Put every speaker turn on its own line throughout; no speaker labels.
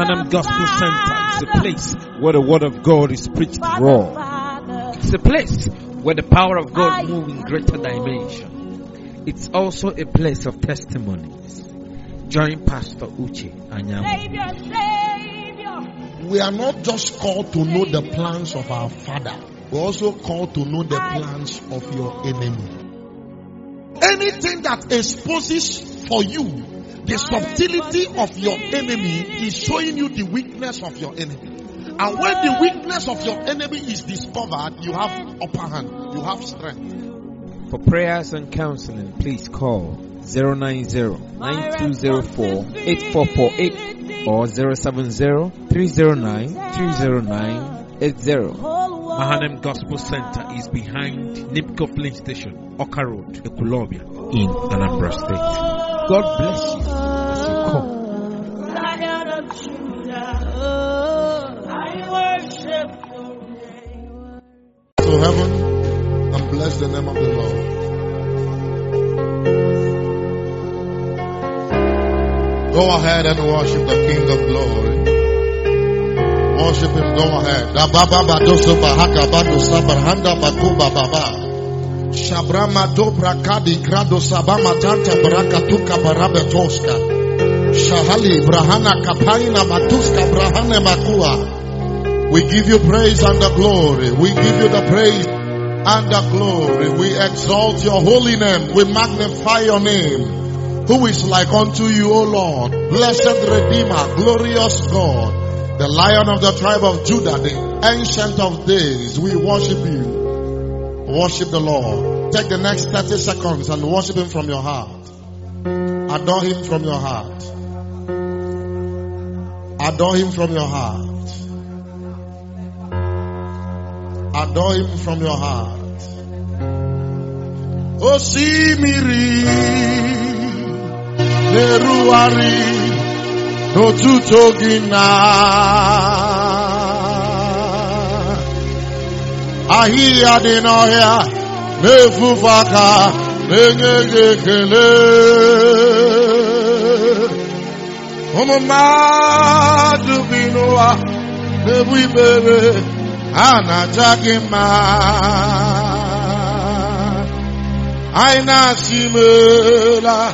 Mahanaim Gospel Center is a place where the word of God is preached raw. It's a place where the power of God moves in greater dimension. It's also a place of testimonies. Join Pastor Uche Anyanwu.
We are not just called to know the plans of our Father. We're also called to know the plans of your enemy. Anything that exposes for you the subtlety of your enemy is showing you the weakness of your enemy. And when the weakness of your enemy is discovered, you have upper hand, you have strength.
For prayers and counseling, please call 090-9204-8448 or 070-309-20980. Mahanaim Gospel Center is behind Nipco Filling Station, Oka Road, Ekulobia, in Anambra State. God bless you as you come.
Lion of Judah, I worship your name.
To heaven and bless the name of the Lord. Go ahead and worship the King of Glory. Worship him, go ahead. Shabrama dobra kadi krado sabama tanta barakatuka barabetoska. Shahali brahana kapaina matuska brahane makua. We give you praise and the glory. We give you the praise and the glory. We exalt your holy name. We magnify your name. Who is like unto you, O Lord? Blessed Redeemer, glorious God, the Lion of the tribe of Judah, the Ancient of Days. We worship you. Worship the Lord. Take the next 30 seconds and worship him from your heart. Adore him from your heart. Adore him from your heart. Adore him from your heart. O Simiri Neruari no tutogina Ahia dinoya nefufaka nenyekele Omamadu binoa nebuibere anatakima Aina simela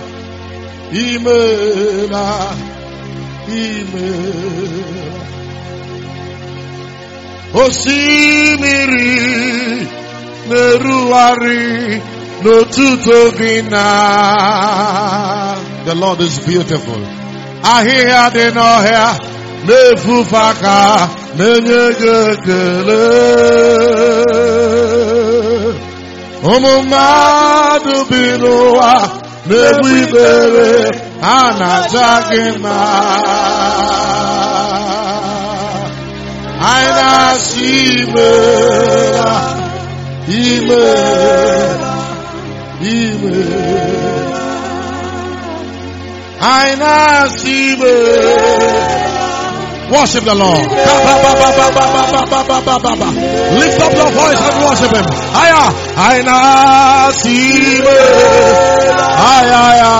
imela Osimiri Neruari no tutogina. The Lord is beautiful. Ahia de nohea nefufaka nenyegekele Omumadu binoa nebuibere anatagima Aina simela imela Aina simela. Worship the Lord. Lift up your voice and worship him. Aya, Aina simela. Aya,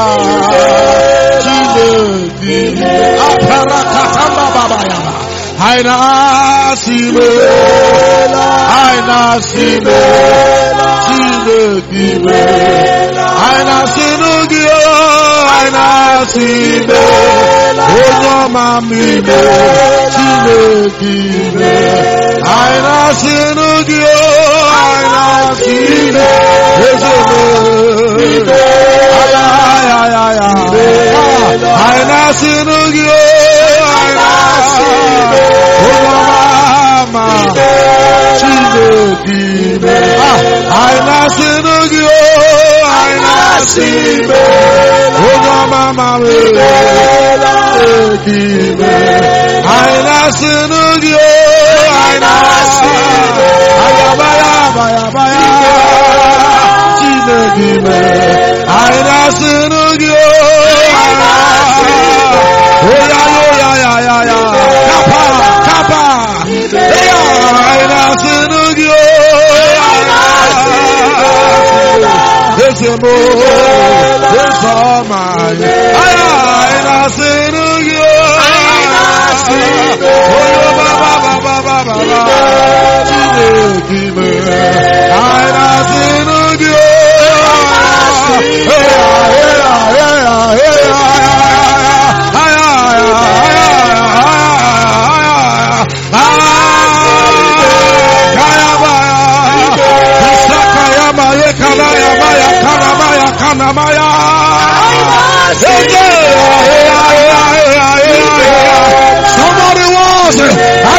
simela. Aparakatamba babaya. Aina simela, Aina simela, simela, Aina sinugio, Aina simela, Ojo mamime, simela, Aina sinugio, Aina simela, Aina sinugio, Aina sinugio, Aina simela, Mama Aina sinugio, Aina simela, Aina sinugio, Kapa, Aina sinugio. Aina Somebody was it.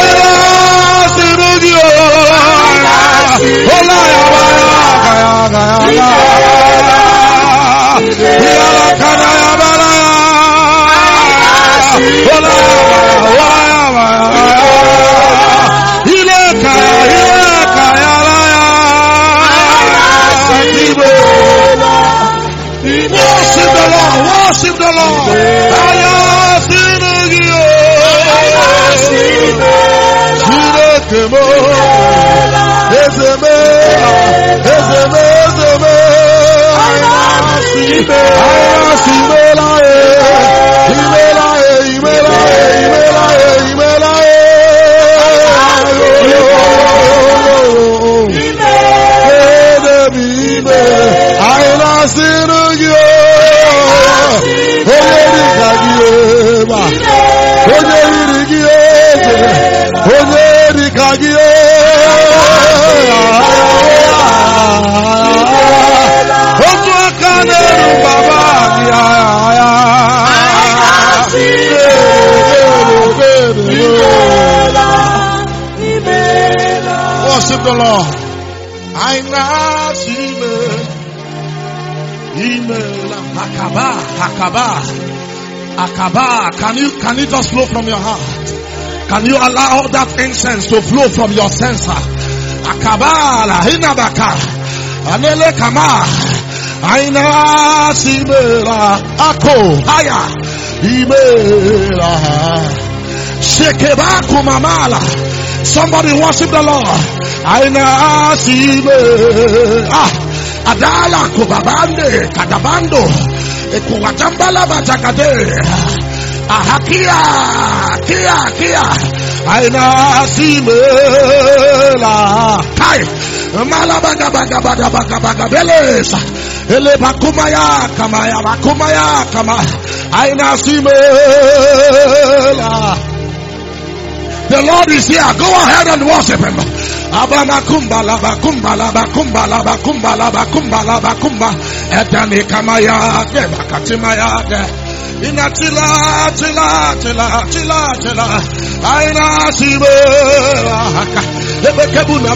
Worship the Lord. Worship the Lord. I Akaba. Can you just flow from your heart? Can you allow that incense to flow from your censer? Akabala hinabaka anele kama aina simela ako haya imela shekeba kumamala. Somebody worship the Lord. Aina simela adala kubabande kadabando ekuwatambala batakade ahakia kia aina simela kai malabaga baga beleza ele bakumaya kama aina simela. The Lord is here. Go ahead and worship Him. Abana kumbala bakumba etani kamaya de bakatimaya de inatila aina simela ebekebuna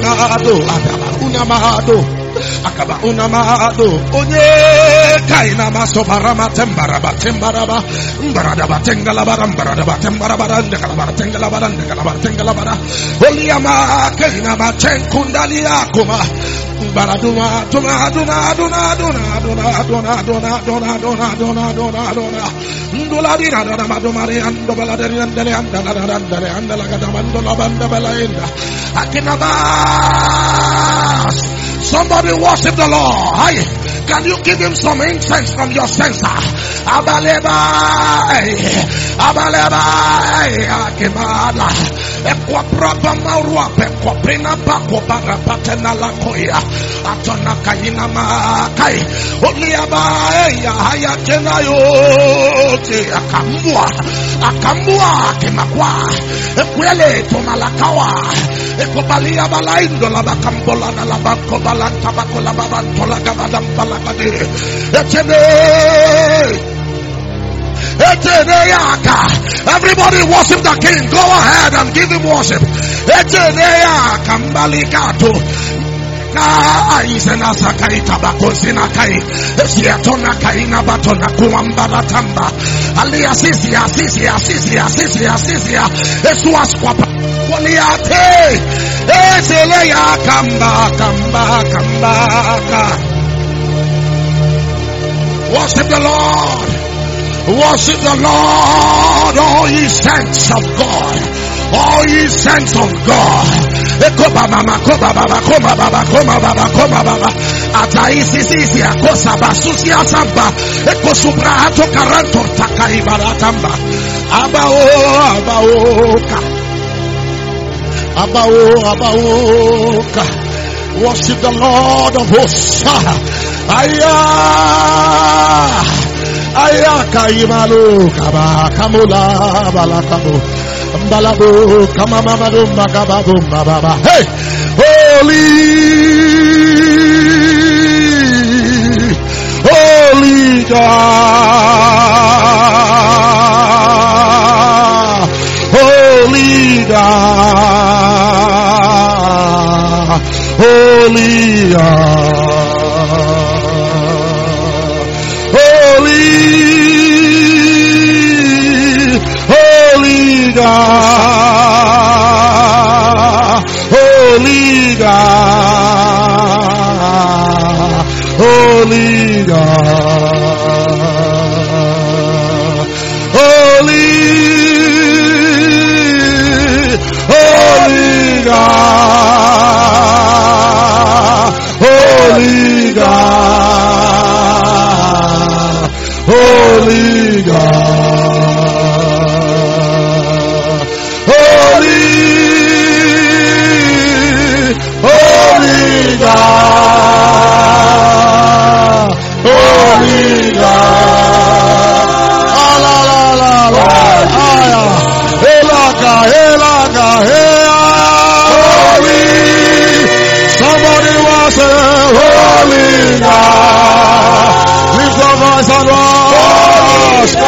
mado akaba unamado onye kaina masobarama tembaraba mbarada batengala bara oliama kaina matenkundali akoma baraduma duna ndula dina dana madomari ando baladeri andele andala gadamando labanda balaenda akinabas. Somebody worship the Lord. Can you give Him some incense from your censer? Abaleba, akimala. Ekwa praba maurua, ekwa prina bako barapatena lakoya. Atona kayina makai. Oliaba, haya tena yote. Akambua, kimakwa. Ekwele, tomalakawa. Ekobalia balaindo la bakambola na la bakobalan tabakola babantola gabadam balakade. Everybody worship the King. Go ahead and give Him worship. Aizena sakai tabako sinakai esiatona kaina batona kuambara tamba ali asisi eswaswa waliate esele ya kamba. Worship the Lord. Worship the Lord, all ye saints of God. All ye saints of God. Taisi sisi akosa basusi asamba ekosubra ato karanto takai baratamba abaoka. Worship the Lord of hosts. Ayaka imalu kaba kamula balakabu mbalabu kama mamadu magababu mababa. Hey, holy God, holy God, holy God, holy God, holy God, holy God, holy God, holy God, holy God, holy God, holy God, la la la la, elaka, holy. Somebody was a holy God. Lift your voice and wash.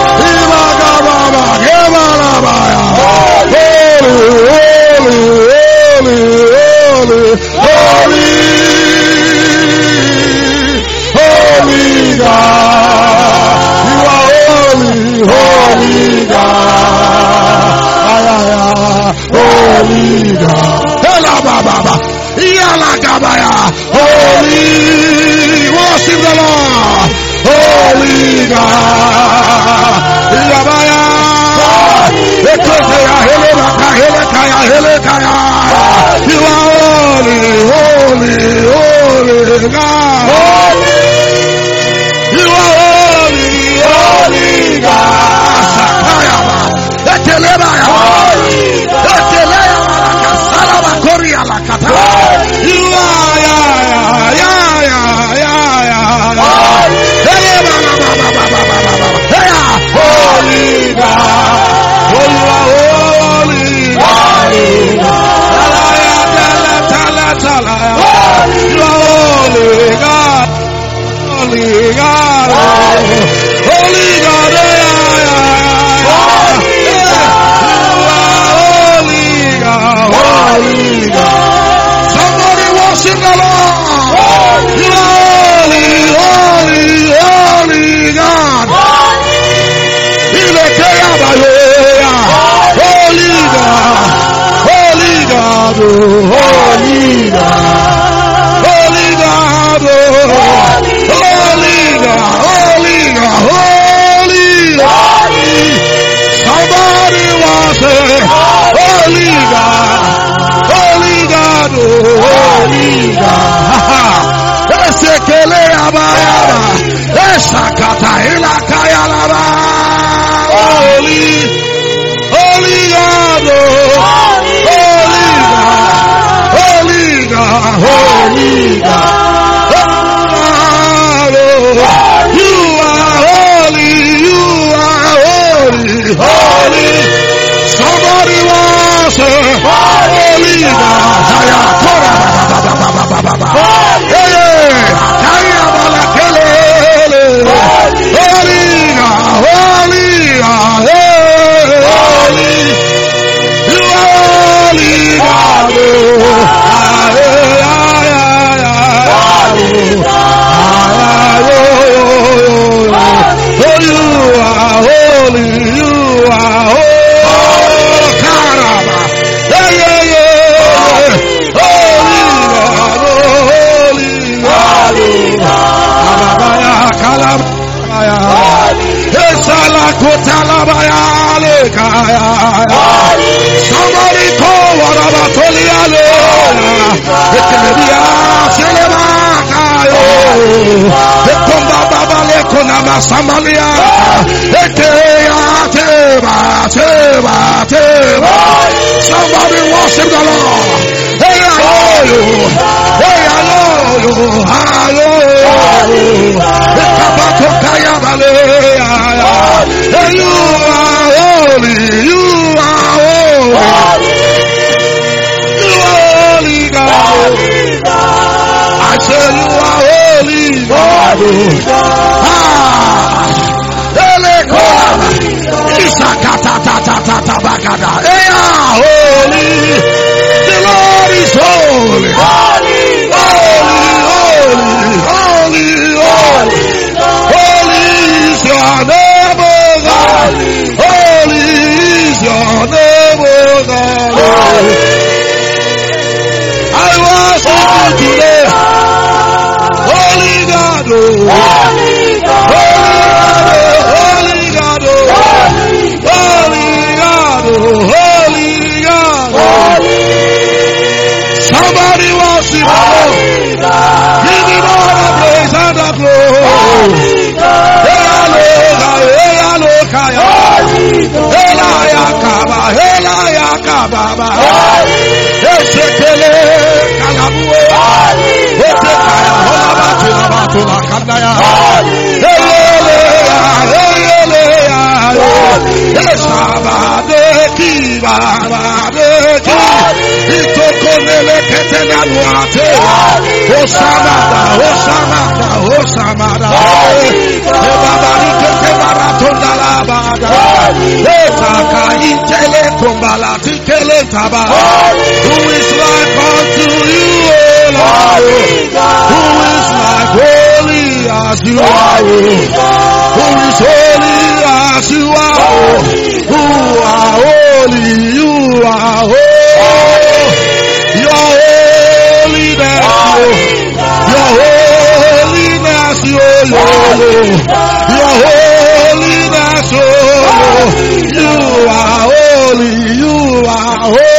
Holy God. You are holy God. Holy God. Holy, worship the Lord. Holy God. You are holy God. You are holy God. You somebody worship the Lord. You are holy God. Holy God, holy God, holy God, holy God. Somebody was a holy God, holy God, holy God. Esekele abayaba, esakata ilakaya laba. Holy God, holy God, holy God. You are holy. Somebody was a holy God. Somebody call what about Toliale? Samalia. Somebody worship the Lord. Hey, you are holy. You are holy. You are holy God. I say you are holy God. Holy. The Lord is holy. Holy, holy, holy, holy. Holy is your name, O God. Holy is your name, O God. I worship you today. Holy God, holy God, holy God, holy God. Somebody worship God. Give him all the praise and the glory. Who is like unto you, O Lord? Who is like holy as you are? Who is holy as you are? Who are holy? You are holy. Your holiness, your holiness, your holiness, you are holy, you are holy.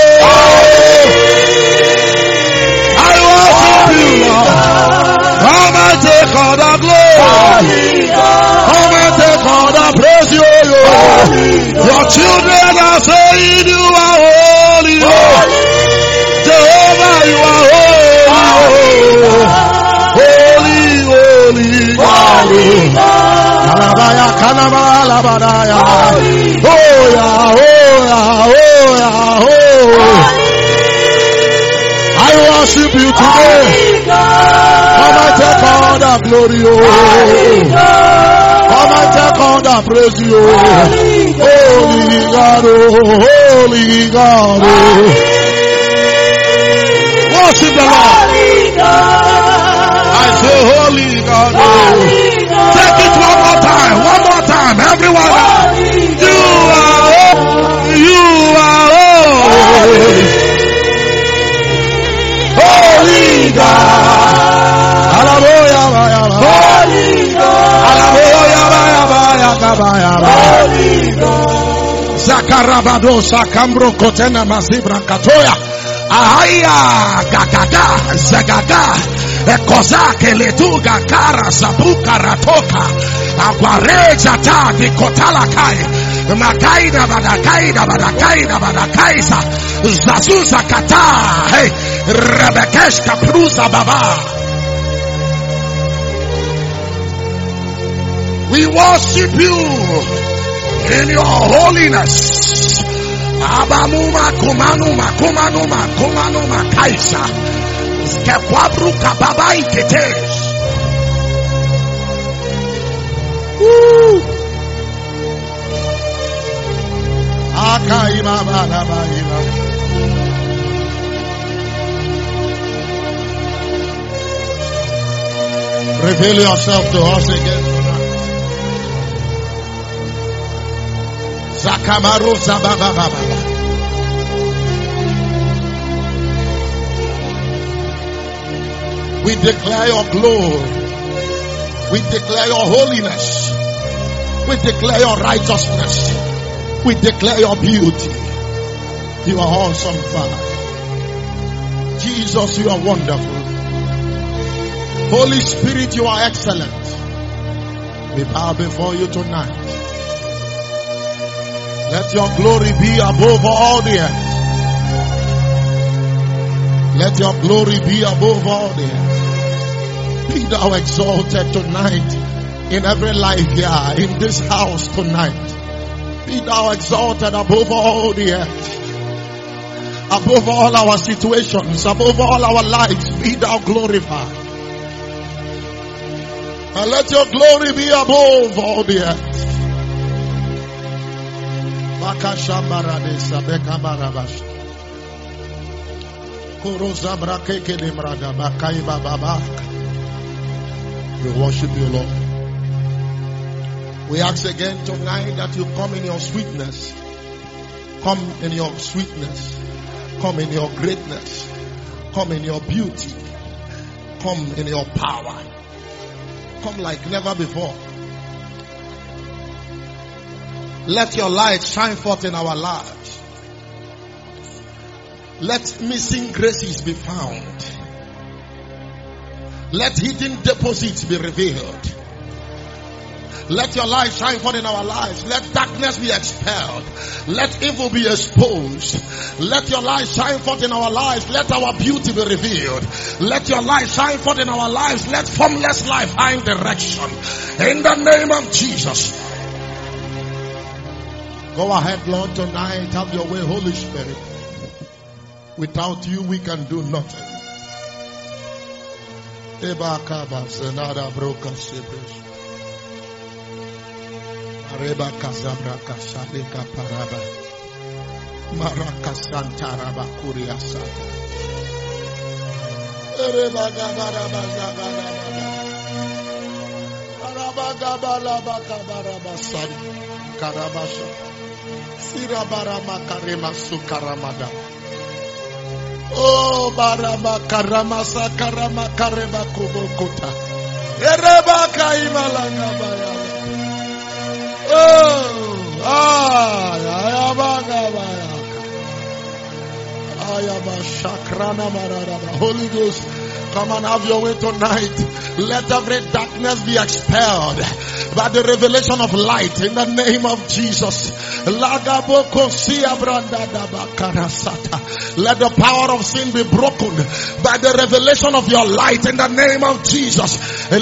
I worship you, Lord. Come and take all the glory. Come and take all the praise, your children are saying you are holy, Lord. Jehovah, you are holy, holy, holy. Kalabaya, Kanama, Labadaya. Oh yeah, oh yeah, oh yeah, oh. I worship you today. Come and take all the glory, oh. Come and take all the praise, oh. Holy God, oh, holy God, oh. Worship the Lord. I say holy God, oh. Take it one more time, everyone. You are holy. Holy God. Hallelujah. Holy God. Hallelujah. Zakarabado sakambro kotena mazibra katoya. Ahaya gagaga zagaga. Ekozake letuga kara sabuka ratoka. Aguareja ta di kotala kai. Makaida badakaisa. Zazuza kata. Hey. Rebekeshka prusa baba. We worship you in your holiness. Abamuma kumanuma kaisa. Skekwabru kababa iketes. Akaima balabaila. Reveal yourself to us again tonight. Zakamaru zabababa. We declare your glory. We declare your holiness. We declare your righteousness. We declare your beauty. You are awesome, Father. Jesus, you are wonderful. Holy Spirit, you are excellent. We bow before you tonight. Let your glory be above all the earth. Let your glory be above all the earth. Be thou exalted tonight in every life here, in this house tonight. Be thou exalted above all the earth. Above all our situations, above all our lives, be thou glorified. And let your glory be above all the earth. We worship you, Lord. We ask again tonight that you come in your sweetness. Come in your sweetness. Come in your greatness. Come in your beauty. Come in your power. Come like never before. Let your light shine forth in our lives. Let missing graces be found. Let hidden deposits be revealed. Let your light shine forth in our lives. Let darkness be expelled. Let evil be exposed. Let your light shine forth in our lives. Let our beauty be revealed. Let your light shine forth in our lives. Let formless life find direction. In the name of Jesus. Go ahead, Lord, tonight. Have your way, Holy Spirit. Without you, we can do nothing. Areba Kazabra Kasalika Paraba Maraka Santaraba Kuria Sata Areba Gabaraba Zabaraba Araba Gabalaba Kabaraba San Karabasha Sirabarama Karema Sukaramada Oh Barama Karamasa Karama Kareba Kubokota Ereba Kaimalanga Baya Holy Ghost, come and have your way tonight. Let every darkness be expelled by the revelation of light in the name of Jesus. Let the power of sin be broken by the revelation of your light in the name of Jesus.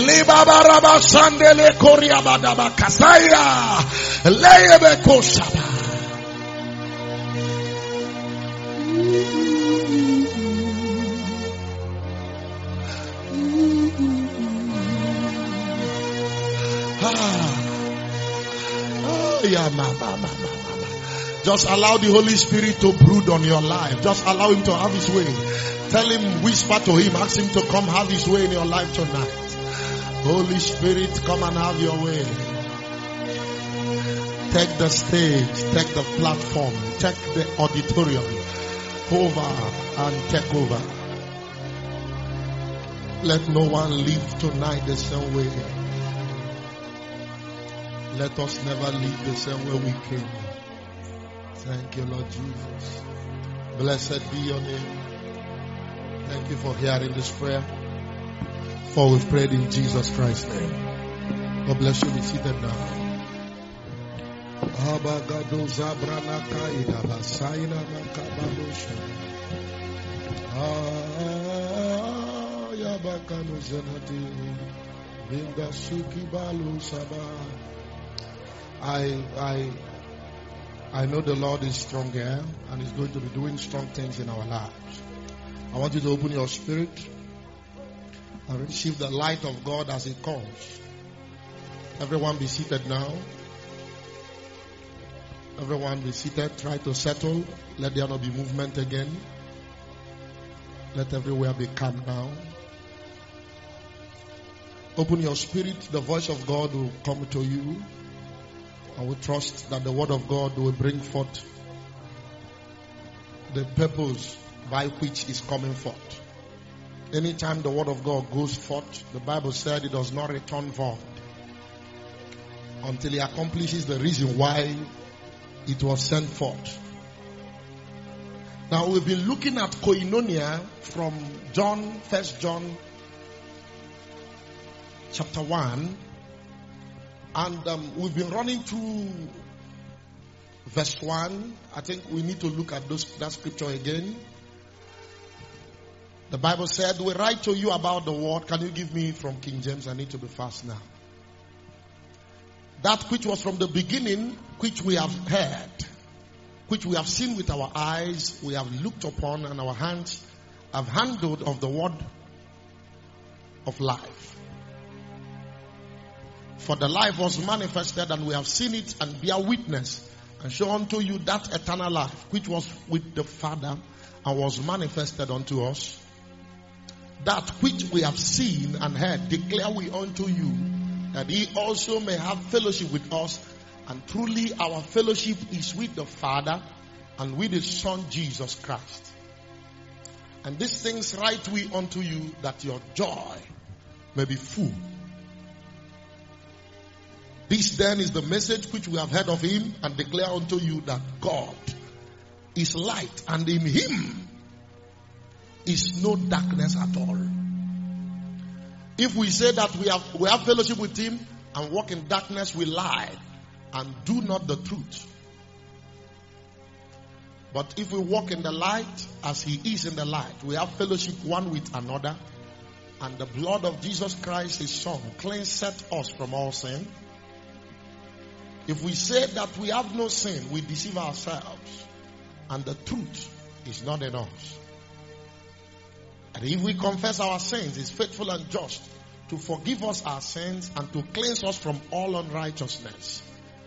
Just allow the Holy Spirit to brood on your life. Just allow him to have his way. Tell him, whisper to him, ask him to come have his way in your life tonight. Holy Spirit, come and have your way. Take the stage, take the platform, take the auditorium over and take over. Let no one leave tonight the same way. Let us never leave the same way we came. Thank you, Lord Jesus. Blessed be your name. Thank you for hearing this prayer. For we've prayed in Jesus Christ's name. God bless you. Be seated now. I know the Lord is strong here and is going to be doing strong things in our lives. I want you to open your spirit and receive the light of God as it comes. Everyone be seated now. Everyone be seated. Try to settle. Let there not be movement again. Let everywhere be calm now. Open your spirit. The voice of God will come to you. I will trust that the word of God will bring forth the purpose by which is coming forth. Anytime the word of God goes forth, the Bible said it does not return void until it accomplishes the reason why it was sent forth. Now we've been looking at koinonia from 1 John chapter 1. And we've been running through verse 1. I think we need to look at that scripture again. The Bible said, we write to you about the word. Can you give me from King James? I need to be fast now. That which was from the beginning, which we have heard, which we have seen with our eyes, we have looked upon, and our hands have handled of the word of life. For the life was manifested, and we have seen it and bear witness, and show unto you that eternal life which was with the Father and was manifested unto us. That which we have seen and heard declare we unto you, that ye also may have fellowship with us. And truly our fellowship is with the Father and with His Son Jesus Christ. And these things write we unto you, that your joy may be full. This then is the message which we have heard of Him, and declare unto you, that God is light, and in Him is no darkness at all. If we say that we have fellowship with Him and walk in darkness, we lie and do not the truth. But if we walk in the light as He is in the light, we have fellowship one with another, and the blood of Jesus Christ, His Son, cleanseth us from all sin. If we say that we have no sin, we deceive ourselves, and the truth is not in us. And if we confess our sins, He is faithful and just to forgive us our sins and to cleanse us from all unrighteousness.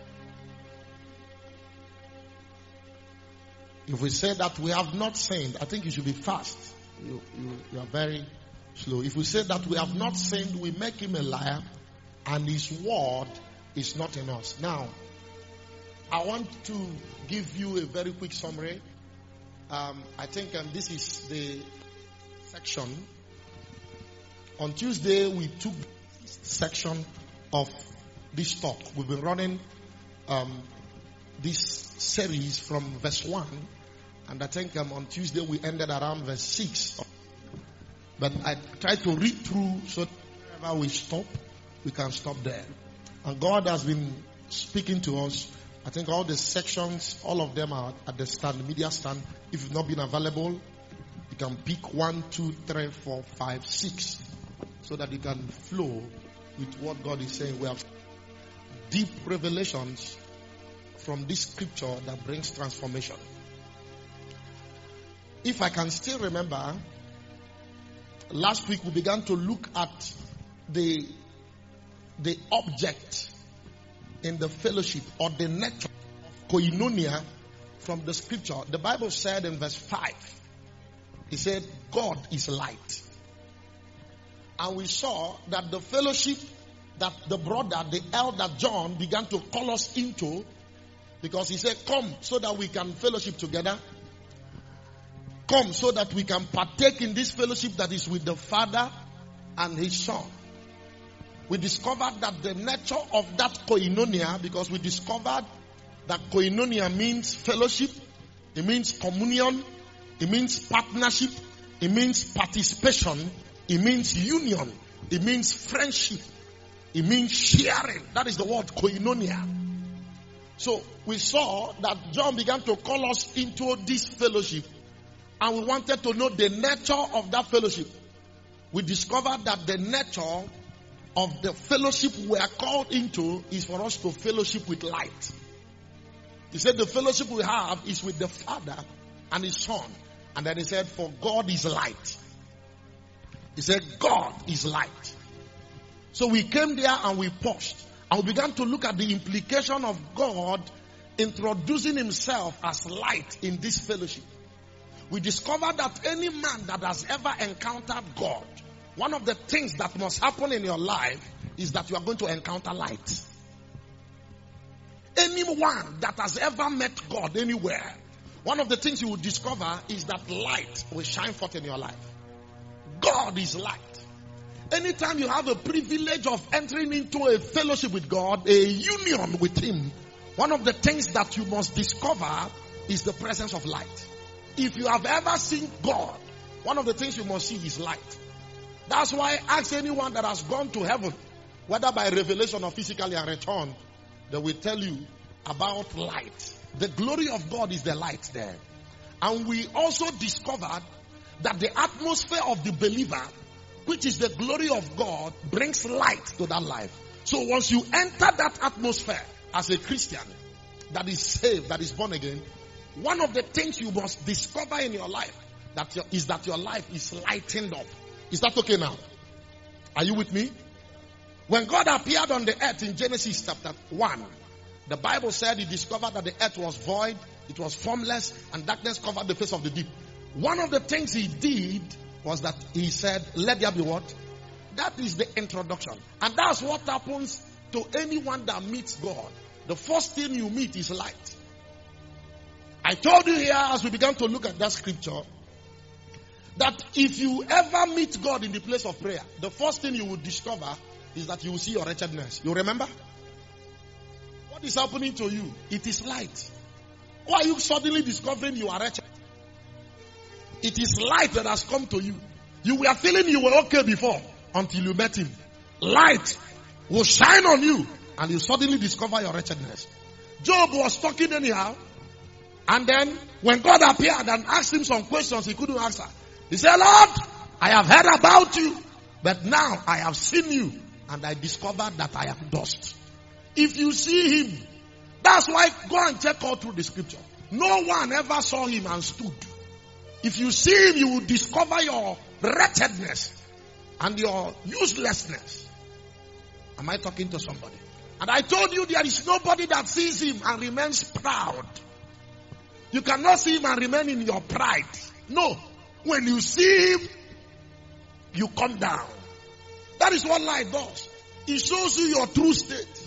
If we say that we have not sinned, I think you should be fast. You are very slow. If we say that we have not sinned, we make Him a liar, and His word is not in us. Now, I want to give you a very quick summary. I think this is the section. On Tuesday, we took this section of this talk. We've been running this series from verse 1, and I think on Tuesday we ended around verse 6. But I tried to read through so that wherever we stop, we can stop there. And God has been speaking to us. I think all the sections, all of them are at the stand, media stand. If you've not been available, you can pick 1, 2, 3, 4, 5, 6, so that you can flow with what God is saying. We have deep revelations from this scripture that brings transformation. If I can still remember, last week we began to look at the object in the fellowship, or the nature of koinonia from the scripture. The Bible said in verse 5, He said, God is light. And we saw that the fellowship that the brother, the elder John, began to call us into, because he said, come so that we can fellowship together. Come so that we can partake in this fellowship that is with the Father and His Son. We discovered that the nature of that koinonia, because we discovered that koinonia means fellowship, it means communion, it means partnership, it means participation, it means union, it means friendship, it means sharing. That is the word koinonia. So we saw that John began to call us into this fellowship, and we wanted to know the nature of that fellowship. We discovered that the nature of the fellowship we are called into is for us to fellowship with light. He said the fellowship we have is with the Father and His Son. And then he said, for God is light. He said, God is light. So we came there and we paused. And we began to look at the implication of God introducing Himself as light in this fellowship. We discovered that any man that has ever encountered God, one of the things that must happen in your life is that you are going to encounter light. Anyone that has ever met God anywhere, one of the things you will discover is that light will shine forth in your life. God is light. Anytime you have a privilege of entering into a fellowship with God, a union with Him, one of the things that you must discover is the presence of light. If you have ever seen God, one of the things you must see is light. That's why ask anyone that has gone to heaven whether by revelation or physically and returned, they will tell you about light. The glory of God is the light there. And we also discovered that the atmosphere of the believer, which is the glory of God, brings light to that life. So once you enter that atmosphere as a Christian that is saved, that is born again, one of the things you must discover in your life is that your life is lightened up. Is that okay now? Are you with me? When God appeared on the earth in Genesis chapter 1, the Bible said he discovered that the earth was void, it was formless, and darkness covered the face of the deep. One of the things he did was that he said, let there be what? That is the introduction. And that's what happens to anyone that meets God. The first thing you meet is light. I told you here as we began to look at that scripture, that if you ever meet God in the place of prayer, the first thing you will discover is that you will see your wretchedness. You remember? What is happening to you? It is light. Why are you suddenly discovering you are wretched? It is light that has come to you. You were feeling you were okay before until you met him. Light will shine on you and you suddenly discover your wretchedness. Job was talking anyhow, and then when God appeared and asked him some questions he couldn't answer, he said, Lord, I have heard about you, but now I have seen you and I discovered that I am dust. If you see him, that's why go and check out through the scripture. No one ever saw him and stood. If you see him, you will discover your wretchedness and your uselessness. Am I talking to somebody? And I told you there is nobody that sees him and remains proud. You cannot see him and remain in your pride. No. When you see him, you come down. That is what light does. It shows you your true state.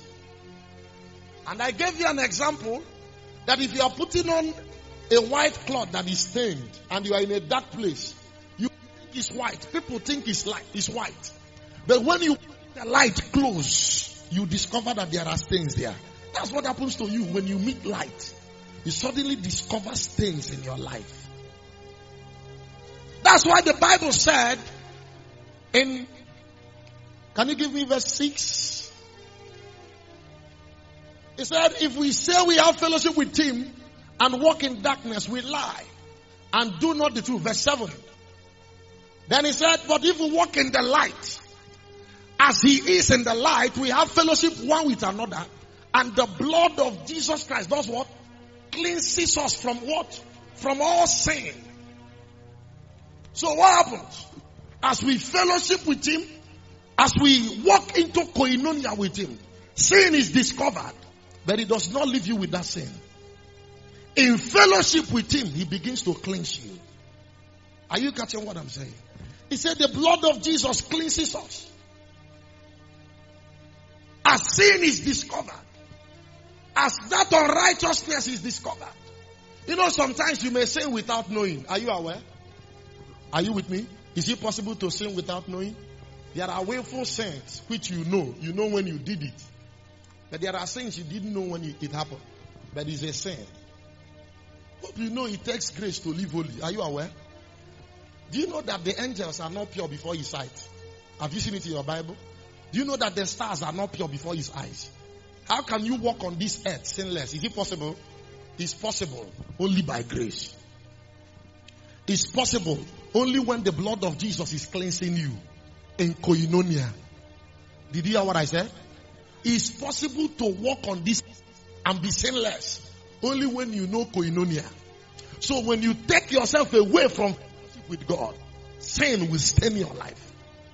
And I gave you an example that if you are putting on a white cloth that is stained and you are in a dark place, you think it's white. People think it's white. But when you put the light close, you discover that there are stains there. That's what happens to you when you meet light. You suddenly discover stains in your life. That's why the Bible said in, can you give me verse 6? It said, if we say we have fellowship with him and walk in darkness, we lie and do not the truth. Verse 7. Then he said, but if we walk in the light, as he is in the light, we have fellowship one with another, and the blood of Jesus Christ does what? Cleanses us from what? From all sin. So what happens? As we fellowship with him, as we walk into koinonia with him, sin is discovered, but he does not leave you with that sin. In fellowship with him, he begins to cleanse you. Are you catching what I'm saying? He said the blood of Jesus cleanses us. As sin is discovered, as that unrighteousness is discovered. You know, sometimes you may sin without knowing. Are you aware? Are you with me? Is it possible to sin without knowing? There are willful sins which you know. You know when you did it. But there are sins you didn't know when it happened. But it's a sin. Hope you know it takes grace to live holy. Are you aware? Do you know that the angels are not pure before his sight? Have you seen it in your Bible? Do you know that the stars are not pure before his eyes? How can you walk on this earth sinless? Is it possible? It's possible only by grace. It's possible only when the blood of Jesus is cleansing you in koinonia. Did you hear what I said? It's possible to walk on this and be sinless only when you know koinonia. So when you take yourself away from fellowship with God, sin will stain your life.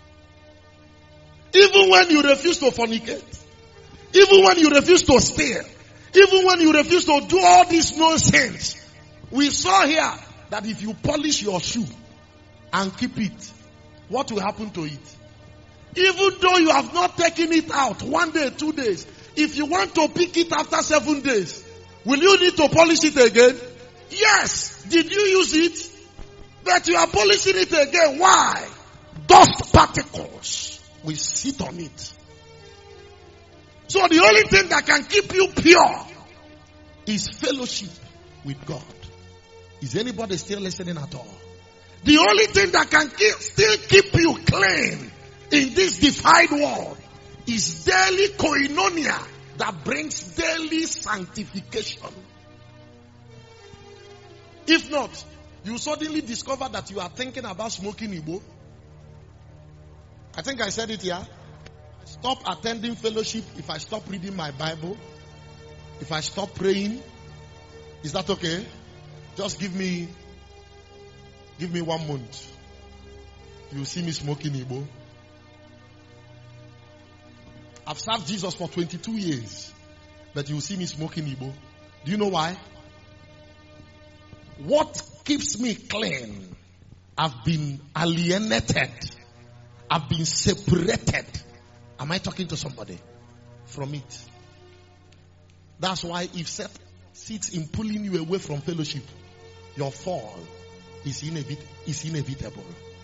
Even when you refuse to fornicate, even when you refuse to steal, even when you refuse to do all these nonsense, we saw here that if you polish your shoe and keep it, what will happen to it? Even though you have not taken it out 1 day, 2 days, if you want to pick it after 7 days, will you need to polish it again? Yes. Did you use it? But you are polishing it again. Why? Dust particles will sit on it. So the only thing that can keep you pure is fellowship with God. Is anybody still listening at all? The only thing that can still keep you clean in this defiled world is daily koinonia that brings daily sanctification. If not, you suddenly discover that you are thinking about smoking Igbo. I think I said it here. Stop attending fellowship if I stop reading my Bible. If I stop praying. Is that okay? Just give me 1 month. You see me smoking Igbo. I've served Jesus for 22 years. But you see me smoking Igbo. Do you know why? What keeps me clean? I've been alienated. I've been separated. Am I talking to somebody? From it. That's why if Satan sits in pulling you away from fellowship, your fall is inevitable.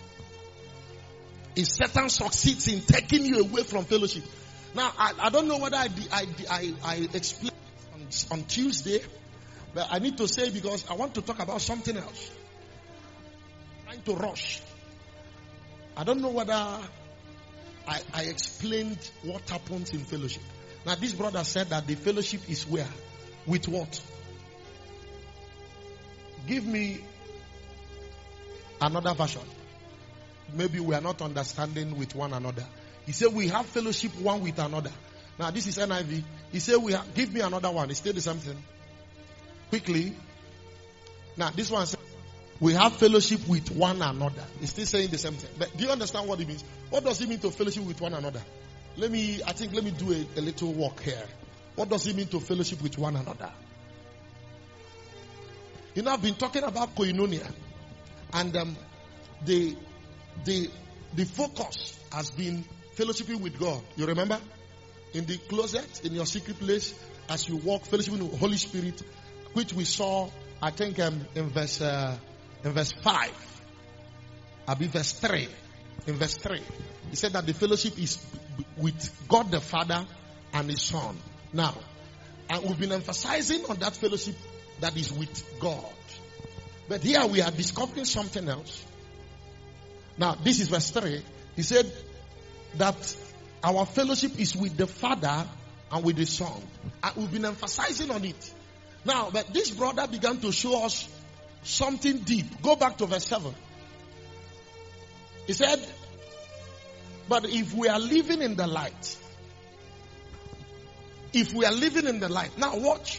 If Satan succeeds in taking you away from fellowship. Now, I don't know whether I explained on Tuesday, but I need to say because I want to talk about something else. I'm trying to rush. I don't know whether I explained what happens in fellowship. Now, this brother said that the fellowship is where? With what? Give me another version. Maybe we are not understanding with one another. He said we have fellowship one with another. Now, this is NIV. He said give me another one. It's still the same thing. Quickly. Now, this one says we have fellowship with one another. It's still saying the same thing. But do you understand what it means? What does it mean to fellowship with one another? Let me do a little walk here. What does it mean to fellowship with one another? You know, I've been talking about koinonia. And the focus has been fellowshipping with God. You remember? In the closet, in your secret place, as you walk, fellowshiping with the Holy Spirit, which we saw, I think, in verse 5. I'll be verse 3. In verse 3, he said that the fellowship is with God the Father and His Son. Now, and we've been emphasizing on that fellowship that is with God. But here we are discovering something else. Now, this is verse 3. He said that our fellowship is with the Father and with the Son. And we've been emphasizing on it. Now, but this brother began to show us something deep. Go back to verse 7. He said, but if we are living in the light, now watch.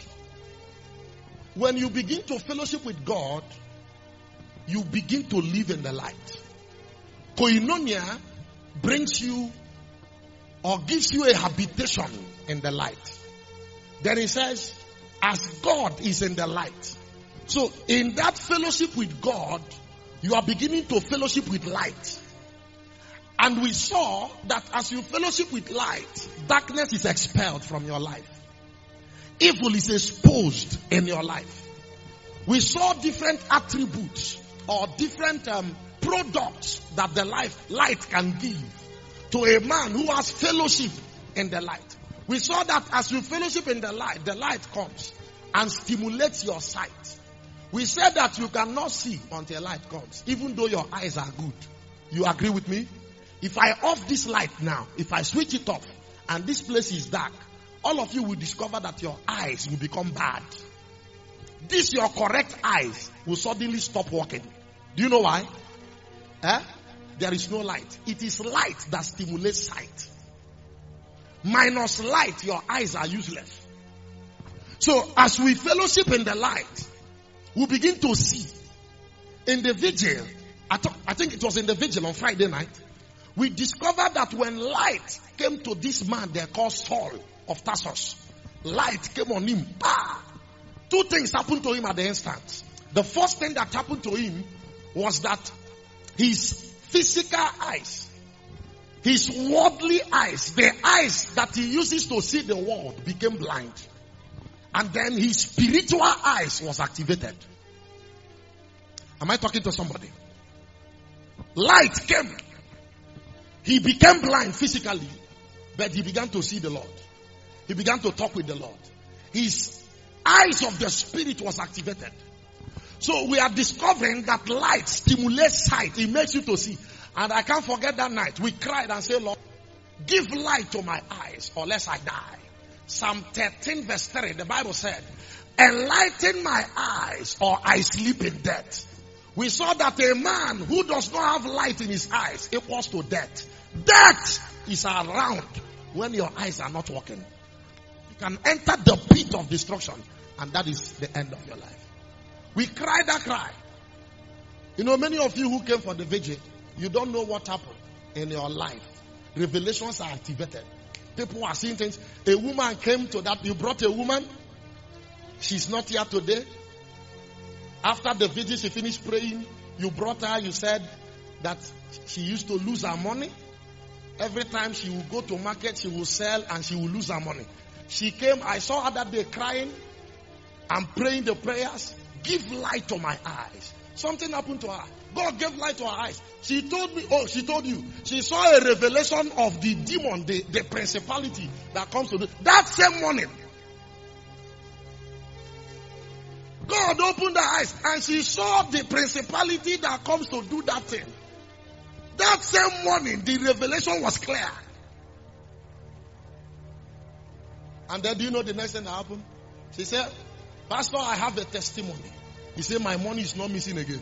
When you begin to fellowship with God, you begin to live in the light. Koinonia brings you or gives you a habitation in the light. Then he says, as God is in the light. So in that fellowship with God, you are beginning to fellowship with light. And we saw that as you fellowship with light, darkness is expelled from your life. Evil is exposed in your life. We saw different attributes or different products that the light can give to a man who has fellowship in the light. We saw that as you fellowship in the light comes and stimulates your sight. We said that you cannot see until light comes, even though your eyes are good. You agree with me? If I off this light now, if I switch it off and this place is dark, all of you will discover that your eyes will become bad. This, your correct eyes, will suddenly stop working. Do you know why? There is no light. It is light that stimulates sight. Minus light, your eyes are useless. So, as we fellowship in the light, we begin to see. In the vigil, I think it was in the vigil on Friday night, we discovered that when light came to this man they called Saul of Tarsus, light came on him. Two things happened to him at the instant. The first thing that happened to him was that his physical eyes, his worldly eyes, the eyes that he uses to see the world, became blind. And then his spiritual eyes was activated. Am I talking to somebody? Light came. He became blind physically, but he began to see the Lord. He began to talk with the Lord. His eyes of the spirit was activated. So we are discovering that light stimulates sight. It makes you to see. And I can't forget that night. We cried and said, Lord, Give light to my eyes, or lest I die. Psalm 13 verse 3, the Bible said, enlighten my eyes, or I sleep in death. We saw that a man who does not have light in his eyes equals to death. Death is around when your eyes are not working. You can enter the pit of destruction, and that is the end of your life. We cried that cry. You know, many of you who came for the vigil, you don't know what happened in your life. Revelations are activated. People are seeing things. A woman came to that. You brought a woman. She's not here today. After the vigil, she finished praying. You brought her. You said that she used to lose her money. Every time she will go to market, she will sell and she will lose her money. She came. I saw her that day crying and praying the prayers. Give light to my eyes. Something happened to her. God gave light to her eyes. She told me, she told you, she saw a revelation of the demon, the principality that comes to do. That same morning, God opened her eyes and she saw the principality that comes to do that thing. That same morning, the revelation was clear. And then do you know the next thing that happened? She said, Pastor, I have a testimony. He said, my money is not missing again.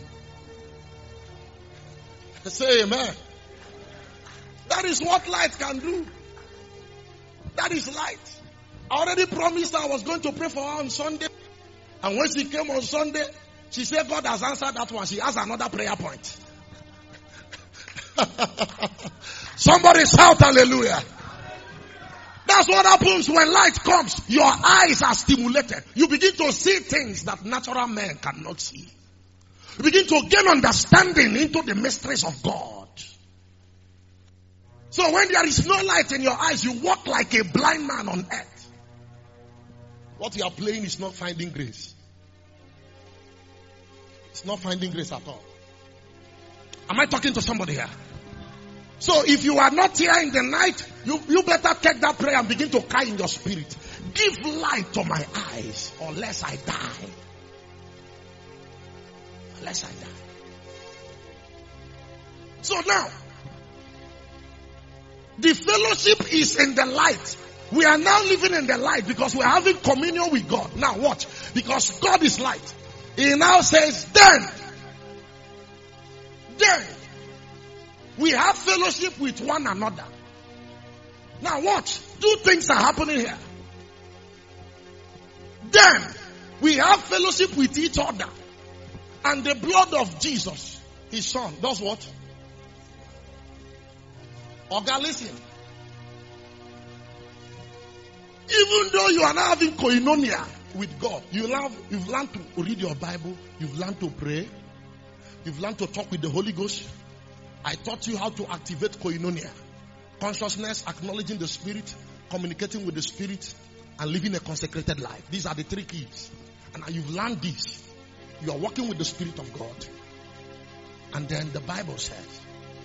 Say amen. That is what light can do. That is light. I already promised her I was going to pray for her on Sunday. And when she came on Sunday, she said God has answered that one. She has another prayer point. Somebody shout hallelujah. That's what happens when light comes. Your eyes are stimulated. You begin to see things that natural men cannot see. You begin to gain understanding into the mysteries of God. So when there is no light in your eyes, you walk like a blind man on earth. What you are playing is not finding grace. It's not finding grace at all. Am I talking to somebody here? So if you are not here in the night, you better take that prayer and begin to cry in your spirit. Give light to my eyes, or lest I die. Unless I die. So now, the fellowship is in the light. We are now living in the light because we are having communion with God. Now watch. Because God is light. He now says, then we have fellowship with one another. Now watch. Two things are happening here. Then we have fellowship with each other. And the blood of Jesus, his son, does what? Okay, listen. Even though you are now having koinonia with God, you've learned to read your Bible, you've learned to pray, you've learned to talk with the Holy Ghost. I taught you how to activate koinonia. Consciousness, acknowledging the Spirit, communicating with the Spirit, and living a consecrated life. These are the three keys. And now you've learned this. You are walking with the Spirit of God. And then the Bible says,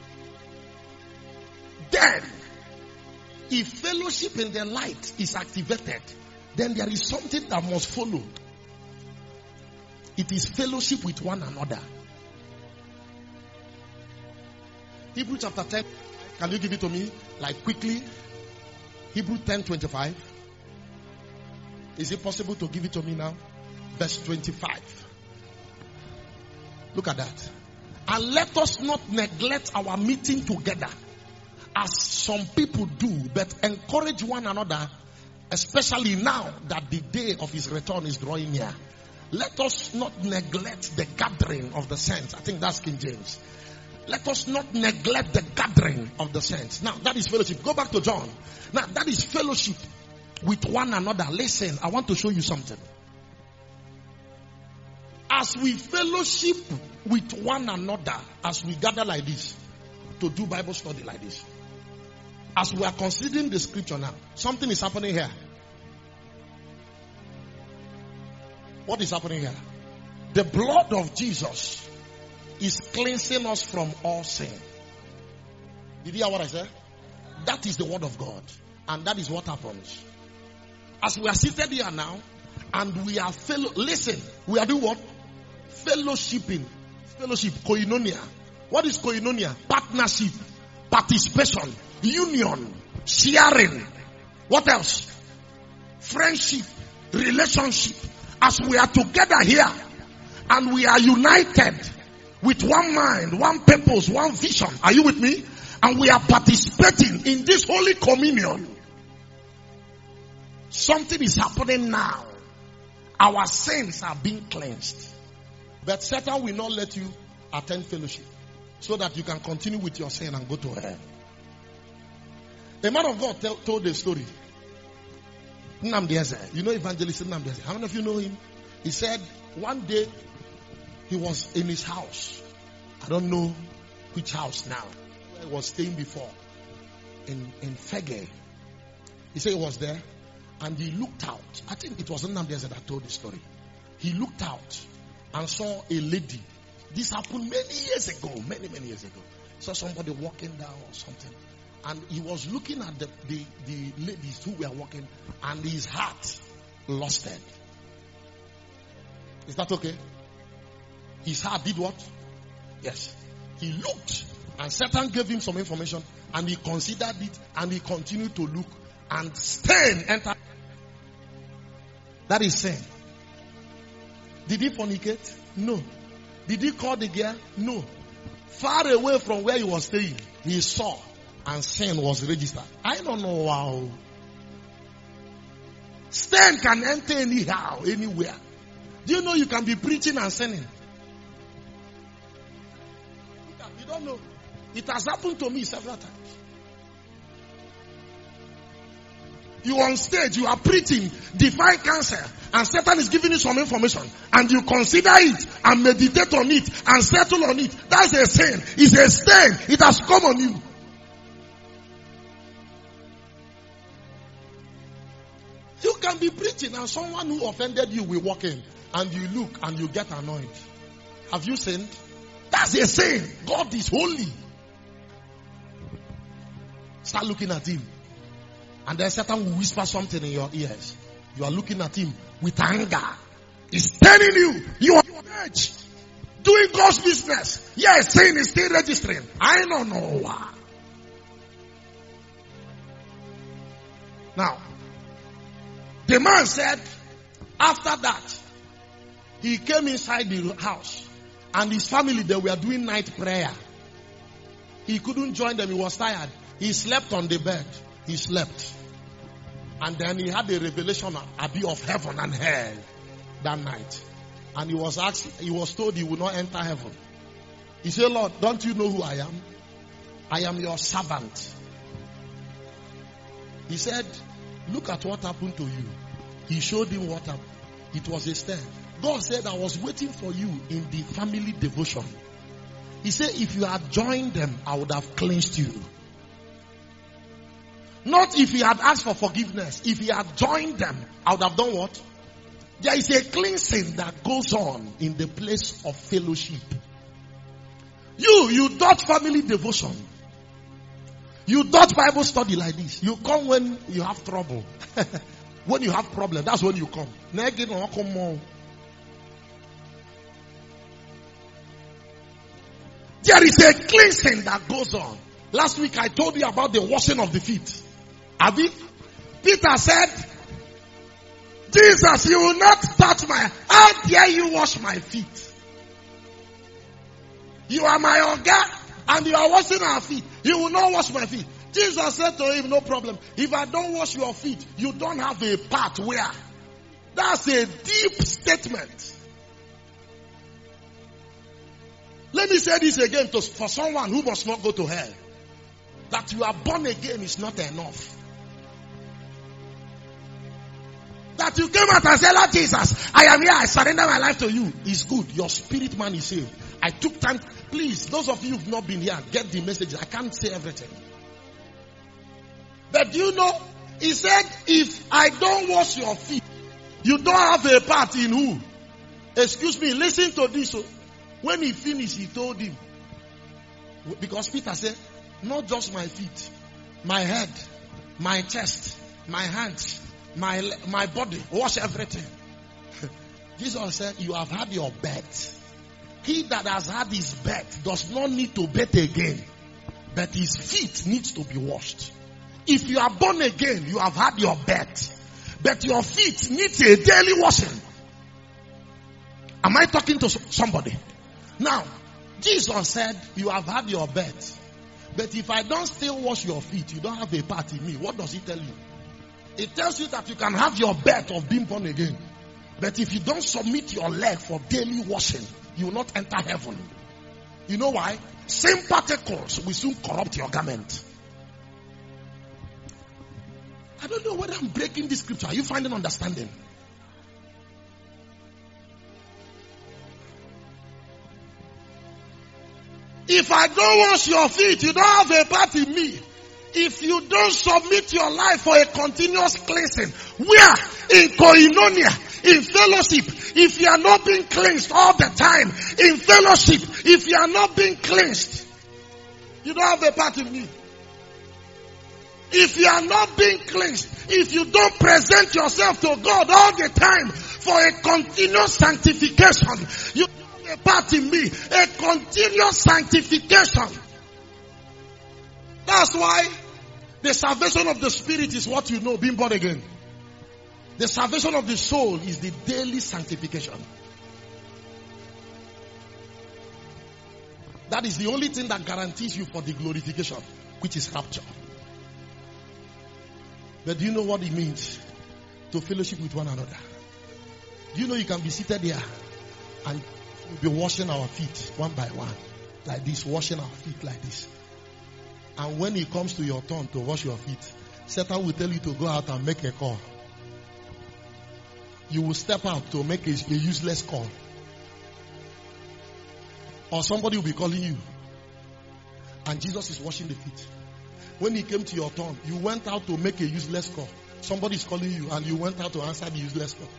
then, if fellowship in the light is activated, then there is something that must follow. It is fellowship with one another. Hebrews chapter 10. Can you give it to me? Like quickly. Hebrews 10:25. Is it possible to give it to me now? Verse 25. Look at that. And let us not neglect our meeting together, as some people do, but encourage one another, especially now that the day of his return is drawing near. Let us not neglect the gathering of the saints. I think that's King James. Let us not neglect the gathering of the saints. Now, that is fellowship. Go back to John. Now, that is fellowship with one another. Listen, I want to show you something. As we fellowship with one another, as we gather like this, to do Bible study like this, as we are considering the scripture now, something is happening here. What is happening here? The blood of Jesus is cleansing us from all sin. Did you hear what I said? That is the word of God. And that is what happens. As we are seated here now, and we are listen, we are doing what? Fellowshipping. Fellowship, koinonia. What is koinonia? Partnership, participation, union. sharing. What else? Friendship, relationship. As we are together here and we are united with one mind, one purpose, one vision. Are you with me? And we are participating in this holy communion. Something is happening now. Our sins are being cleansed. But Satan will not let you attend fellowship so that you can continue with your sin and go to hell. A man of God told a story. Nnamdi Eze. You know evangelist Nnamdi Eze. How many of you know him? He said one day he was in his house. I don't know which house now. Where he was staying before. In Fege. He said he was there. And he looked out. I think it was Nnamdi Eze that told the story. He looked out and saw a lady. This happened many years ago. Many years ago. Saw somebody walking down or something. And he was looking at the ladies who were walking, and his heart lost it. Is that okay? His heart did what? Yes. He looked, and Satan gave him some information, and he considered it, and he continued to look, and stain entered. That is sin. Did he fornicate? No. Did he call the girl? No. Far away from where he was staying, he saw. And sin was registered. I don't know how. Sin can enter anyhow, anywhere. Do you know you can be preaching and sinning? You don't know. It has happened to me several times. You on stage, you are preaching, defy cancer, and Satan is giving you some information, and you consider it, and meditate on it, and settle on it. That's a sin. It's a stain. It has come on you. You can be preaching and someone who offended you will walk in and you look and you get annoyed. Have you sinned? That's a sin. God is holy. Start looking at him. And then Satan will whisper something in your ears. You are looking at him with anger. He's telling you, you are on edge. Doing God's business. Yes, sin is still registering. I don't know why. Now, the man said, after that, he came inside the house and his family, they were doing night prayer. He couldn't join them. He was tired. He slept on the bed. He slept. And then he had a revelation of heaven and hell that night. And he was asked, he was told he would not enter heaven. He said, Lord, don't you know who I am? I am your servant. He said, look at what happened to you. He showed him what happened. It was a stain. God said, I was waiting for you in the family devotion. He said, if you had joined them, I would have cleansed you. Not if he had asked for forgiveness. If he had joined them, I would have done what? There is a cleansing that goes on in the place of fellowship. You dodge family devotion. You dodge Bible study like this. You come when you have trouble. When you have problem, that's when you come. There is a cleansing that goes on. Last week I told you about the washing of the feet. Abi? Peter said, Jesus, you will not touch how dare you wash my feet? You are my Oga and you are washing our feet. You will not wash my feet. Jesus said to him, no problem. If I don't wash your feet, you don't have a part where. That's a deep statement. Let me say this again for someone who must not go to hell. That you are born again is not enough. That you came out and said, Lord Jesus, I am here, I surrender my life to you. It's good. Your spirit man is saved. I took time. Please, those of you who have not been here, get the message. I can't say everything. But you know, he said, if I don't wash your feet, you don't have a part in who? Excuse me, listen to this. When he finished, he told him. Because Peter said, not just my feet, my head, my chest, my hands, my body, wash everything. Jesus said, you have had your bet. He that has had his bet does not need to bet again. But his feet needs to be washed. if you are born again, you have had your birth, but your feet need a daily washing. Am I talking to somebody? Now, Jesus said, you have had your birth, but if I don't still wash your feet, you don't have a part in me. What does it tell you? It tells you that you can have your birth of being born again, but if you don't submit your leg for daily washing, you will not enter heaven. You know why? Same particles will soon corrupt your garment. I don't know whether I'm breaking this scripture. Are you finding understanding? If I don't wash your feet, you don't have a part in me. If you don't submit your life for a continuous cleansing, where? In koinonia, in fellowship. If you are not being cleansed all the time, in fellowship, if you are not being cleansed, you don't have a part in me. If you are not being cleansed, if you don't present yourself to God all the time for a continuous sanctification, you don't have a part in me. A continuous sanctification. That's why the salvation of the spirit is what you know, being born again. The salvation of the soul is the daily sanctification. That is the only thing that guarantees you for the glorification, which is rapture. But do you know what it means to fellowship with one another? Do you know you can be seated there and we'll be washing our feet one by one, like this, washing our feet like this. And when it comes to your turn to wash your feet, Satan will tell you to go out and make a call. You will step out to make a useless call. Or somebody will be calling you. And Jesus is washing the feet. When it came to your turn, you went out to make a useless call. Somebody is calling you and you went out to answer the useless call.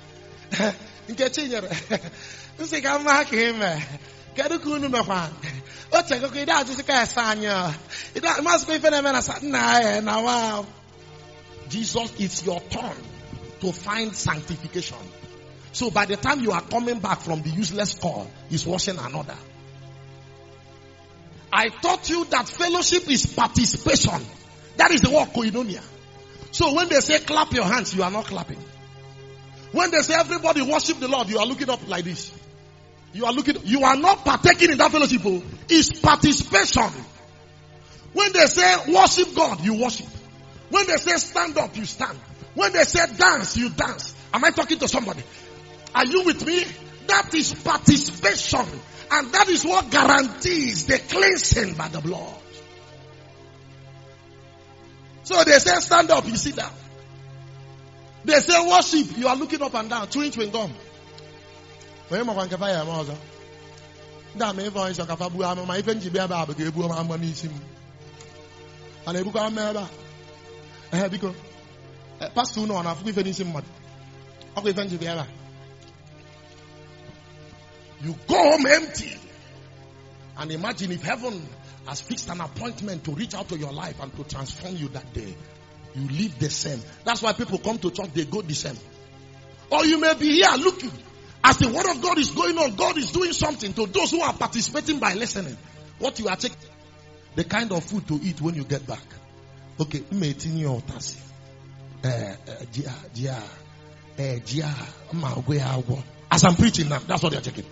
Jesus, it's your turn to find sanctification. So by the time you are coming back from the useless call, he's washing another. I taught you that fellowship is participation. That is the word koinonia. So when they say clap your hands, you are not clapping. When they say everybody worship the Lord, you are looking up like this. You are not partaking in that fellowship. It's participation. When they say worship God, you worship. When they say stand up, you stand. When they say dance, you dance. Am I talking to somebody? Are you with me? That is participation. And that is what guarantees the cleansing by the blood. So they say stand up, you sit down. They say worship, you are looking up and down, chewing gum. You go home empty. And imagine if heaven has fixed an appointment to reach out to your life and to transform you that day. You live the same. That's why people come to church, they go the same. Or you may be here looking. As the word of God is going on, God is doing something to those who are participating by listening. What you are taking, the kind of food to eat when you get back. Okay, as I'm preaching now, that's what they're checking.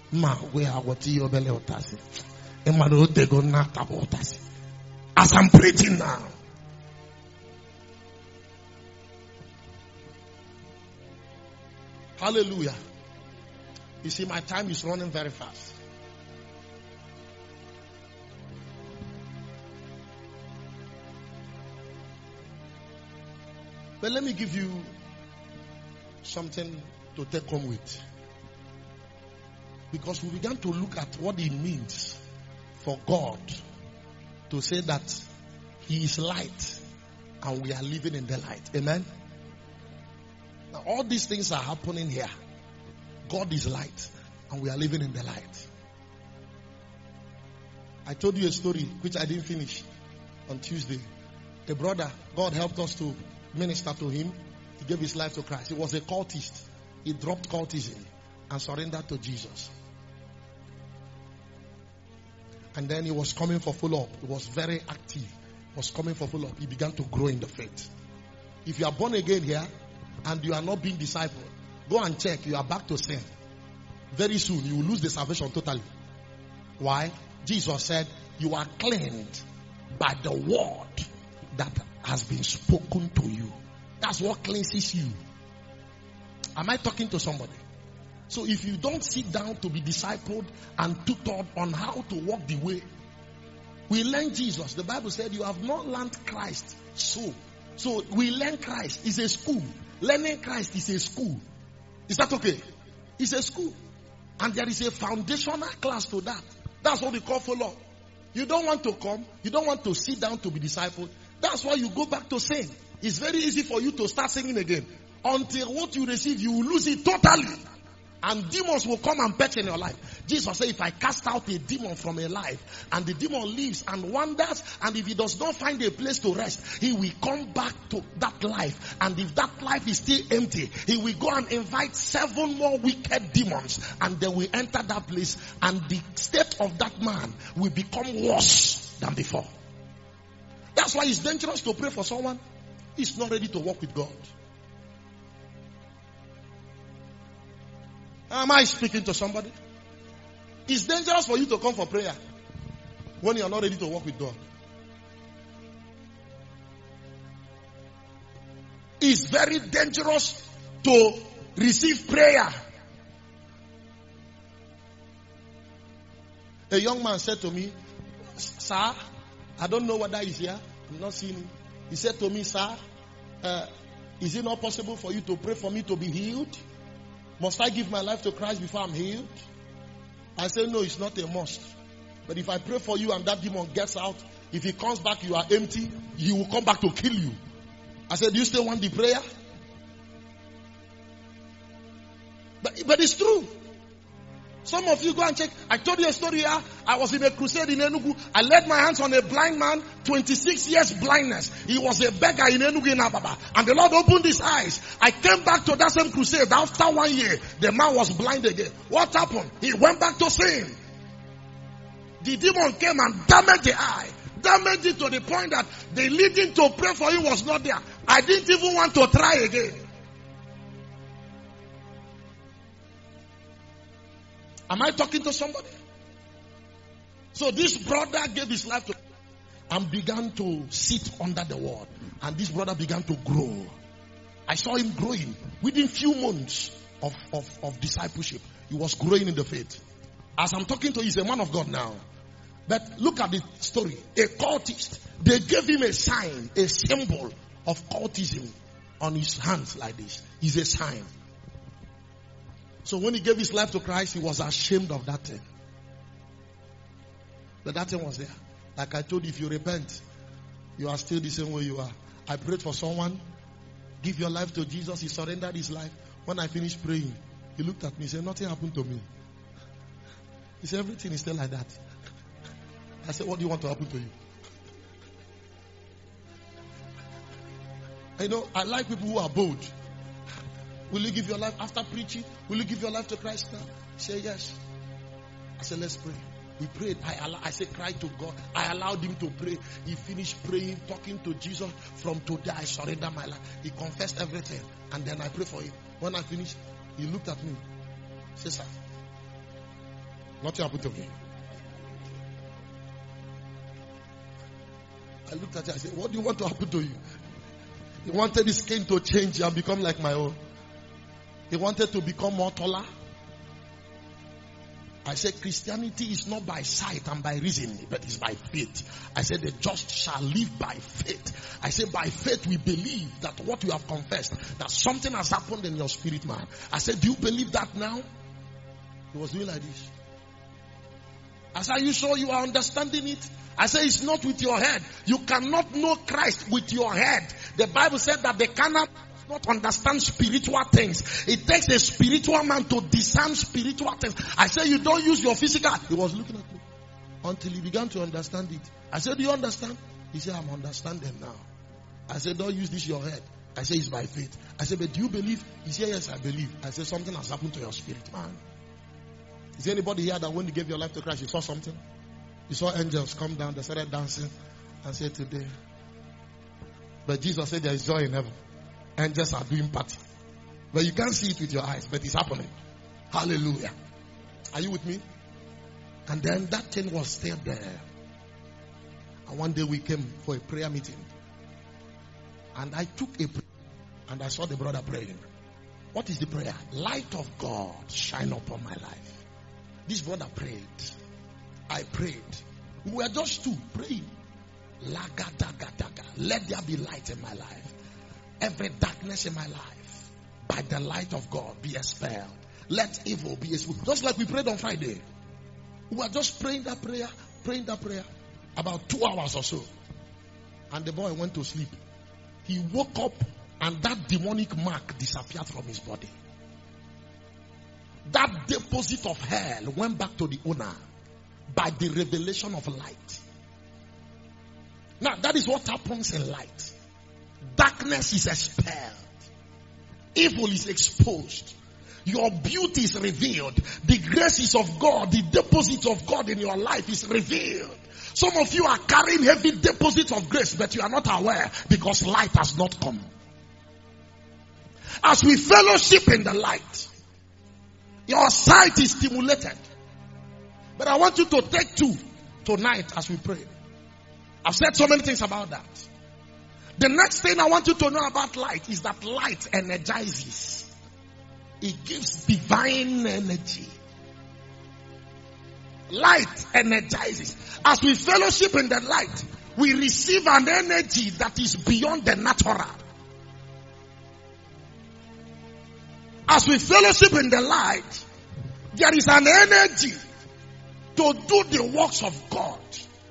As I'm preaching now. Hallelujah. You see, my time is running very fast. But let me give you something to take home with. Because we began to look at what it means for God to say that He is light and we are living in the light. Amen? Now all these things are happening here. God is light and we are living in the light. I told you a story which I didn't finish on Tuesday. A brother, God helped us to minister to him. He gave his life to Christ. He was a cultist. He dropped cultism and surrendered to Jesus. And then he was coming for follow-up. He was very active. was coming for follow-up, he began to grow in the faith. If you are born again here and you are not being discipled, go and check. You are back to sin. Very soon you will lose the salvation totally. Why? Jesus said, you are cleansed by the word that has been spoken to you. That's what cleanses you. Am I talking to somebody? So if you don't sit down to be discipled and tutored on how to walk the way, we learn Jesus. The Bible said you have not learned Christ. So we learn Christ. It's a school. Learning Christ is a school. Is that okay? It's a school. And there is a foundational class to that. That's what we call follow. You don't want to come. You don't want to sit down to be discipled. That's why you go back to sin. It's very easy for you to start singing again. Until what you receive, you will lose it totally. And demons will come and perch in your life. Jesus said, if I cast out a demon from a life, and the demon lives and wanders, and if he does not find a place to rest, he will come back to that life. And if that life is still empty, he will go and invite 7 more wicked demons, and they will enter that place, and the state of that man will become worse than before. That's why it's dangerous to pray for someone who's not ready to walk with God. Am I speaking to somebody? It's dangerous for you to come for prayer when you are not ready to walk with God. It's very dangerous to receive prayer. A young man said to me, sir, I don't know whether he's here. I'm not seeing him. He said to me, sir, is it not possible for you to pray for me to be healed? Must I give my life to Christ before I'm healed? I said, no, it's not a must. But if I pray for you and that demon gets out, if he comes back, you are empty, he will come back to kill you. I said, do you still want the prayer? But it's true. Some of you go and check. I told you a story here. I was in a crusade in Enugu. I laid my hands on a blind man, 26 years blindness. He was a beggar in Enugu in Ababa. And the Lord opened his eyes. I came back to that same crusade. After 1 year, the man was blind again. What happened? He went back to sin. The demon came and damaged the eye. Damaged it to the point that the leading to pray for him was not there. I didn't even want to try again. Am I talking to somebody? So this brother gave his life to and began to sit under the word. And this brother began to grow. I saw him growing within few months of discipleship. He was growing in the faith. As I'm talking to you, he's a man of God now. But look at the story. A cultist, they gave him a sign, a symbol of cultism on his hands like this. It's a sign. So when he gave his life to Christ, he was ashamed of that thing. But that thing was there. Like I told you, if you repent, you are still the same way you are. I prayed for someone, give your life to Jesus. He surrendered his life. When I finished praying, he looked at me and said, nothing happened to me. He said, everything is still like that. I said, what do you want to happen to you? You know, I like people who are bold. Will you give your life after preaching? Will you give your life to Christ now? Say yes. I said, let's pray. We prayed. I said, cry to God. I allowed him to pray. He finished praying, talking to Jesus. From today, I surrender my life. He confessed everything. And then I prayed for him. When I finished, he looked at me. He said, sir, nothing happened to me. I looked at him. I said, what do you want to happen to you? He wanted his skin to change and become like my own. He wanted to become more taller. I said, Christianity is not by sight and by reason, but it's by faith. I said, the just shall live by faith. I said, by faith we believe that what you have confessed, that something has happened in your spirit, man. I said, do you believe that now? He was doing like this. I said, are you sure you are understanding it? I said, it's not with your head. You cannot know Christ with your head. The Bible said that they cannot not understand spiritual things. It takes a spiritual man to discern spiritual things. I said, you don't use your physical. He was looking at me until he began to understand it. I said, do you understand? He said, I'm understanding now. I said, don't use this your head. I said, it's by faith. I said, but do you believe? He said, yes, I believe. I said, something has happened to your spirit, man. Is there anybody here that when you gave your life to Christ, you saw something? You saw angels come down, they started dancing and said, today But Jesus said there is joy in heaven. Angels are doing party. But you can't see it with your eyes, but it's happening. Hallelujah. Are you with me? And then that thing was still there. And one day we came for a prayer meeting. And I took a prayer. And I saw the brother praying. What is the prayer? Light of God shine upon my life. This brother prayed. I prayed. We were just two praying. Let there be light in my life. Every darkness in my life, by the light of God, be expelled. Let evil be expelled. Just like we prayed on Friday. We were just praying that prayer. About 2 hours or so. And the boy went to sleep. He woke up and that demonic mark disappeared from his body. That deposit of hell went back to the owner by the revelation of light. Now, that is what happens in light. Darkness is expelled. Evil is exposed. Your beauty is revealed. The graces of God, the deposit of God in your life is revealed. Some of you are carrying heavy deposits of grace, but you are not aware because light has not come. As we fellowship in the light, your sight is stimulated. But I want you to take two tonight as we pray. I've said so many things about that. The next thing I want you to know about light is that light energizes. It gives divine energy. Light energizes. As we fellowship in the light, we receive an energy that is beyond the natural. As we fellowship in the light, there is an energy to do the works of God.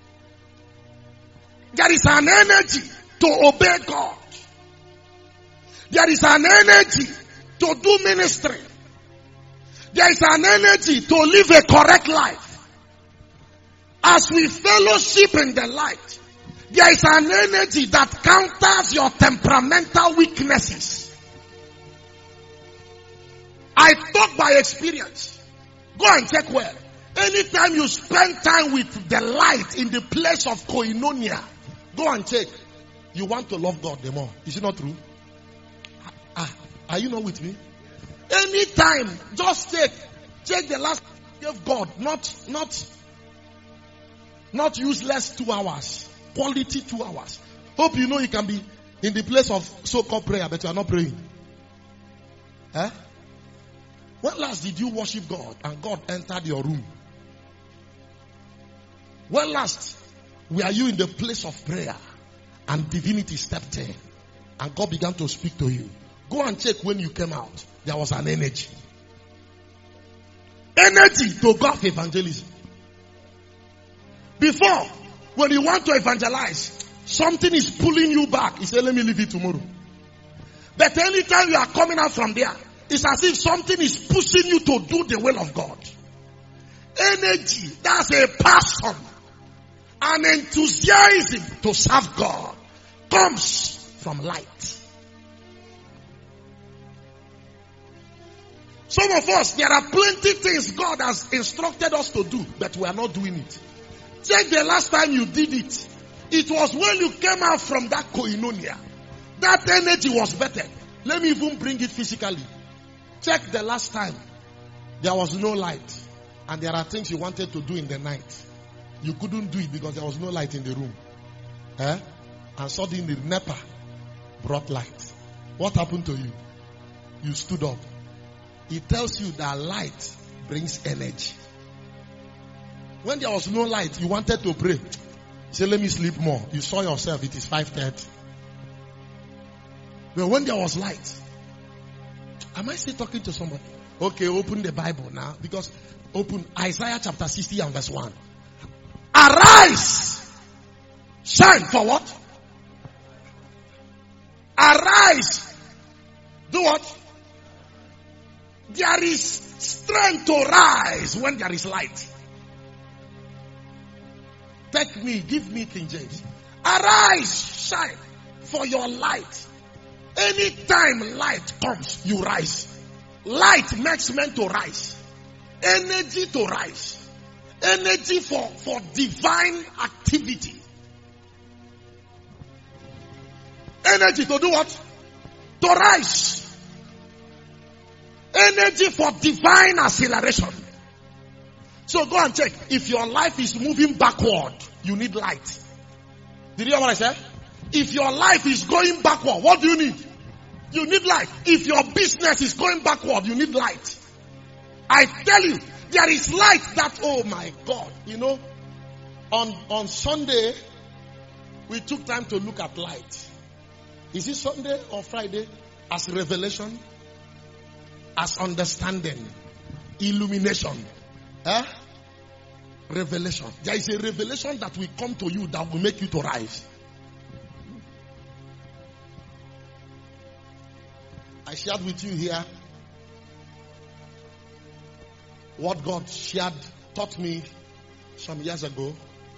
There is an energy to obey God. There is an energy to do ministry. There is an energy to live a correct life. As we fellowship in the light, there is an energy that counters your temperamental weaknesses. I talk by experience. Go and check well. Anytime you spend time with the light in the place of koinonia, go and check. You want to love God the more. Is it not true? Are you not with me? Anytime, just check the last of God, not useless 2 hours, quality 2 hours. Hope you know you can be in the place of so-called prayer, but you are not praying. When last did you worship God and God entered your room? When last were you in the place of prayer and divinity stepped in and God began to speak to you? Go and check when you came out. There was an energy. Energy to go for evangelism. Before, when you want to evangelize, something is pulling you back. You say, let me leave it tomorrow. But anytime you are coming out from there, it's as if something is pushing you to do the will of God. Energy, that's a passion. An enthusiasm to serve God comes from light. Some of us, there are plenty things God has instructed us to do, but we are not doing it. Check the last time you did it. It was when you came out from that koinonia. That energy was better. Let me even bring it physically. Check the last time. There was no light. And there are things you wanted to do in the night. You couldn't do it because there was no light in the room. And suddenly NEPA brought light. What happened to you? You stood up. It tells you that light brings energy. When there was no light, you wanted to pray. You say, let me sleep more. You saw yourself, it is 5:30. But when there was light, am I still talking to somebody? Okay, open the Bible now. Because open Isaiah chapter 60 and verse 1. Arise! Shine for what? Arise! Do what? There is strength to rise when there is light. Take me, give me King James. Arise, shine, for your light. Anytime light comes, you rise. Light makes men to rise. Energy to rise. Energy for divine activity. Energy to do what? To rise. Energy for divine acceleration. So go and check. If your life is moving backward, you need light. Did you hear what I said? If your life is going backward, what do you need? You need light. If your business is going backward, you need light. I tell you, there is light that, oh my God. You know, on Sunday, we took time to look at light. Is it Sunday or Friday? As revelation, as understanding, illumination. Revelation. There is a revelation that will come to you that will make you to rise. I shared with you here what God taught me some years ago.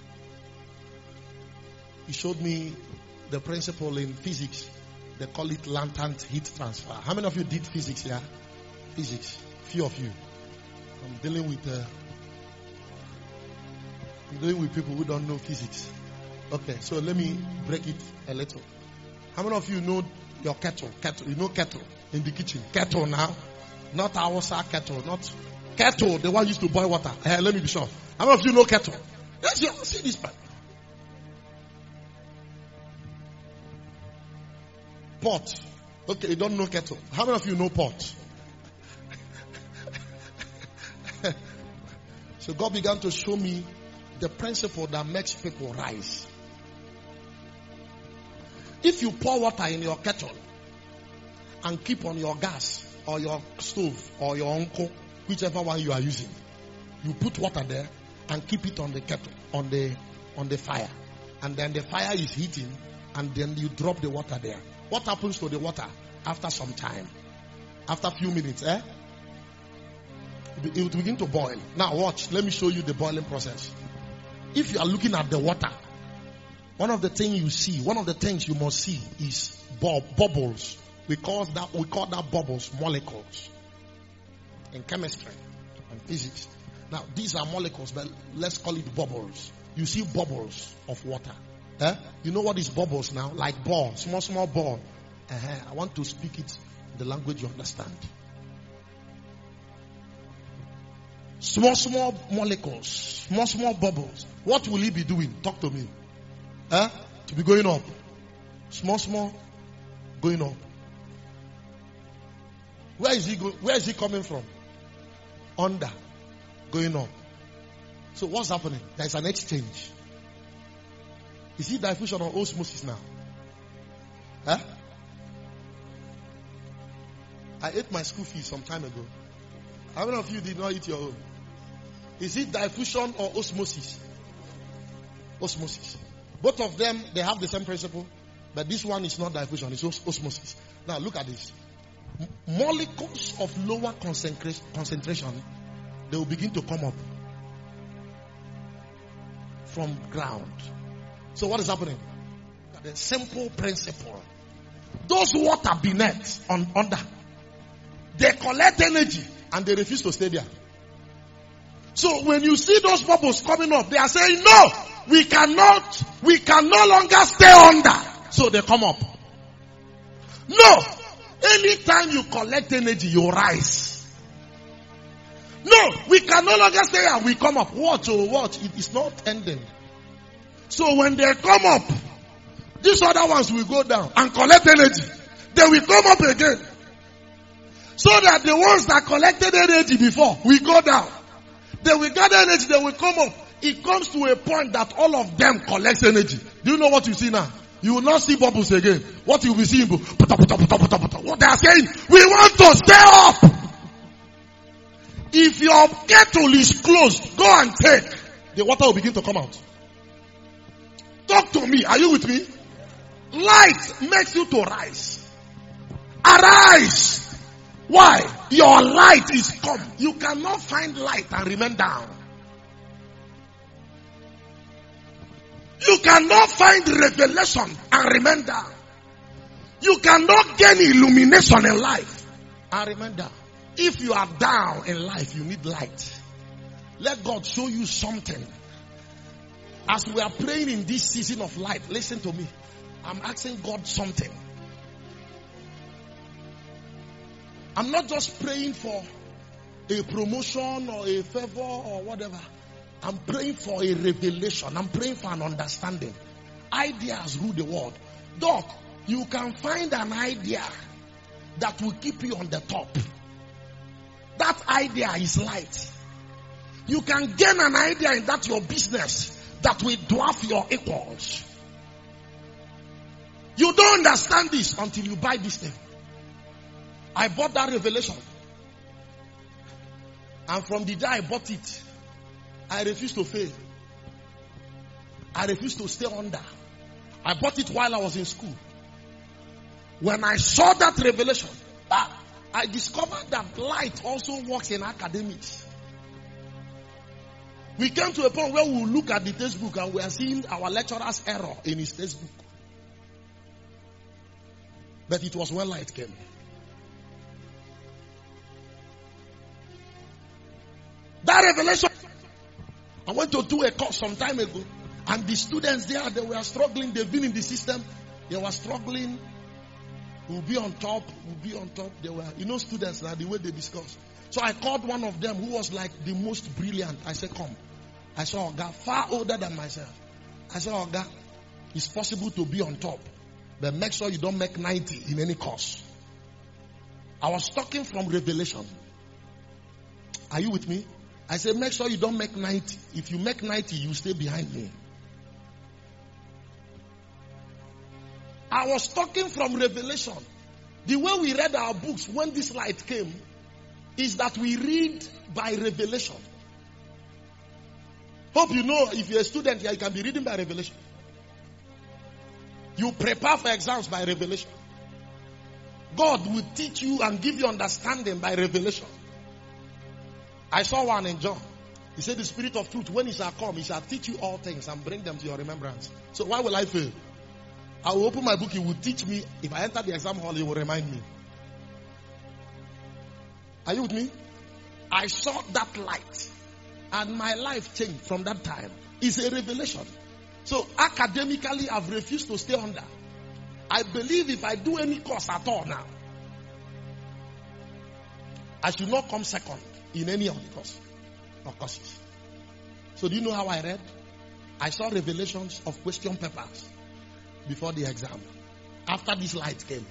He showed me the principle in physics. They call it latent heat transfer. How many of you did physics here? Physics. Few of you. I'm dealing with people who don't know physics. Okay, so let me break it a little. How many of you know your kettle? You know kettle in the kitchen. Kettle now. Not our kettle. Not kettle, the one used to boil water. Let me be sure. How many of you know kettle? Yes, you see this part. Pot. Okay, you don't know kettle. How many of you know pot? So God began to show me the principle that makes people rise. If you pour water in your kettle and keep on your gas or your stove or your uncle, whichever one you are using, you put water there and keep it on the kettle, on the fire. And then the fire is heating and then you drop the water there. What happens to the water after some time? After a few minutes, it will begin to boil. Now watch, let me show you the boiling process. If you are looking at the water, one of the things you must see is bubbles. We call that bubbles molecules in chemistry and physics. Now these are molecules, but let's call it bubbles. You see bubbles of water. You know what is bubbles now? Like ball, small ball. I want to speak it in the language you understand. Small molecules, small bubbles. What will he be doing? Talk to me. To be going up. Small going up. Where is he coming from? Under. Going up. So what's happening? There is an exchange. Is it diffusion or osmosis now? I ate my school fees some time ago. How many of you did not eat your own? Is it diffusion or osmosis? Osmosis. Both of them, they have the same principle. But this one is not diffusion, it's osmosis. Now look at this. Molecules of lower concentration, they will begin to come up from ground. So what is happening? The simple principle. Those water beneath under, they collect energy and they refuse to stay there. So when you see those bubbles coming up, they are saying, no, we can no longer stay under. So they come up. No, anytime you collect energy, you rise. No, we can no longer stay here, we come up. Watch, it is not ending. So when they come up, these other ones will go down and collect energy. They will come up again. So that the ones that collected energy before will go down. They will gather energy, they will come up. It comes to a point that all of them collect energy. Do you know what you see now? You will not see bubbles again. What you will be seeing, what they are saying, we want to stay up. If your kettle is closed, go and take. The water will begin to come out. Talk to me. Are you with me? Light makes you to rise. Arise. Why? Your light is come. You cannot find light and remain down. You cannot find revelation and remain down. You cannot gain illumination in life and remain down. If you are down in life, you need light. Let God show you something. As we are praying in this season of light, listen to me. I'm asking God something. I'm not just praying for a promotion or a favor or whatever. I'm praying for a revelation. I'm praying for an understanding. Ideas rule the world. Doc, you can find an idea that will keep you on the top. That idea is light. You can gain an idea in that your business that will dwarf your equals. You don't understand this until you buy this thing. I bought that revelation. And from the day I bought it, I refused to fail. I refused to stay under. I bought it while I was in school. When I saw that revelation, I discovered that light also works in academics. We came to a point where we look at the textbook and we are seeing our lecturer's error in his textbook. But it was when light came. That revelation. I went to do a course some time ago, and the students there, they were struggling. They've been in the system. They were struggling. We'll be on top. We'll be on top. They were, students now, the way they discuss. So I called one of them who was like the most brilliant. I said, come. I saw a guy far older than myself. I said, Oga, it's possible to be on top, but make sure you don't make 90 in any course. I was talking from revelation. Are you with me? I said, make sure you don't make 90. If you make 90, you stay behind me. I was talking from revelation. The way we read our books when this light came is that we read by revelation. Hope you know, if you're a student here, you can be reading by revelation. You prepare for exams by revelation. God will teach you and give you understanding by revelation. I saw one in John. He said, the Spirit of truth, when he shall come, he shall teach you all things and bring them to your remembrance. So why will I fail? I will open my book, he will teach me. If I enter the exam hall, he will remind me. Are you with me? I saw that light. And my life changed from that time. It's a revelation. So academically, I've refused to stay under. I believe if I do any course at all now, I should not come second in any of the courses. So do you know how I read? I saw revelations of question papers before the exam. After this light came.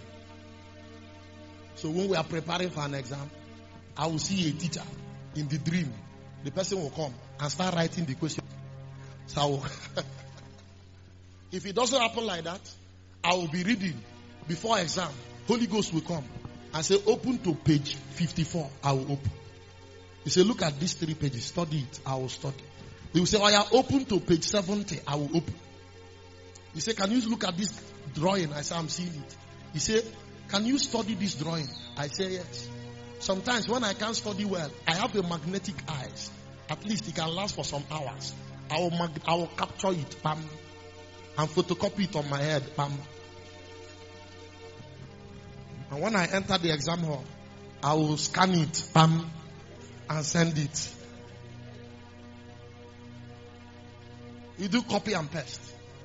So when we are preparing for an exam, I will see a teacher in the dream. The person will come and start writing the question. So if it doesn't happen like that, I will be reading before exam. Holy Ghost will come and say, open to page 54. I will open. He say, look at these 3 pages. Study it. I will study. He will say, oh yeah, open to page 70. I will open. He say, can you look at this drawing? I say, I'm seeing it. He say, can you study this drawing? I say, yes. Sometimes when I can't study well, I have a magnetic eyes. At least it can last for some hours. I will capture it, bam, and photocopy it on my head, bam. And when I enter the exam hall, I will scan it, bam, and send it. You do copy and paste.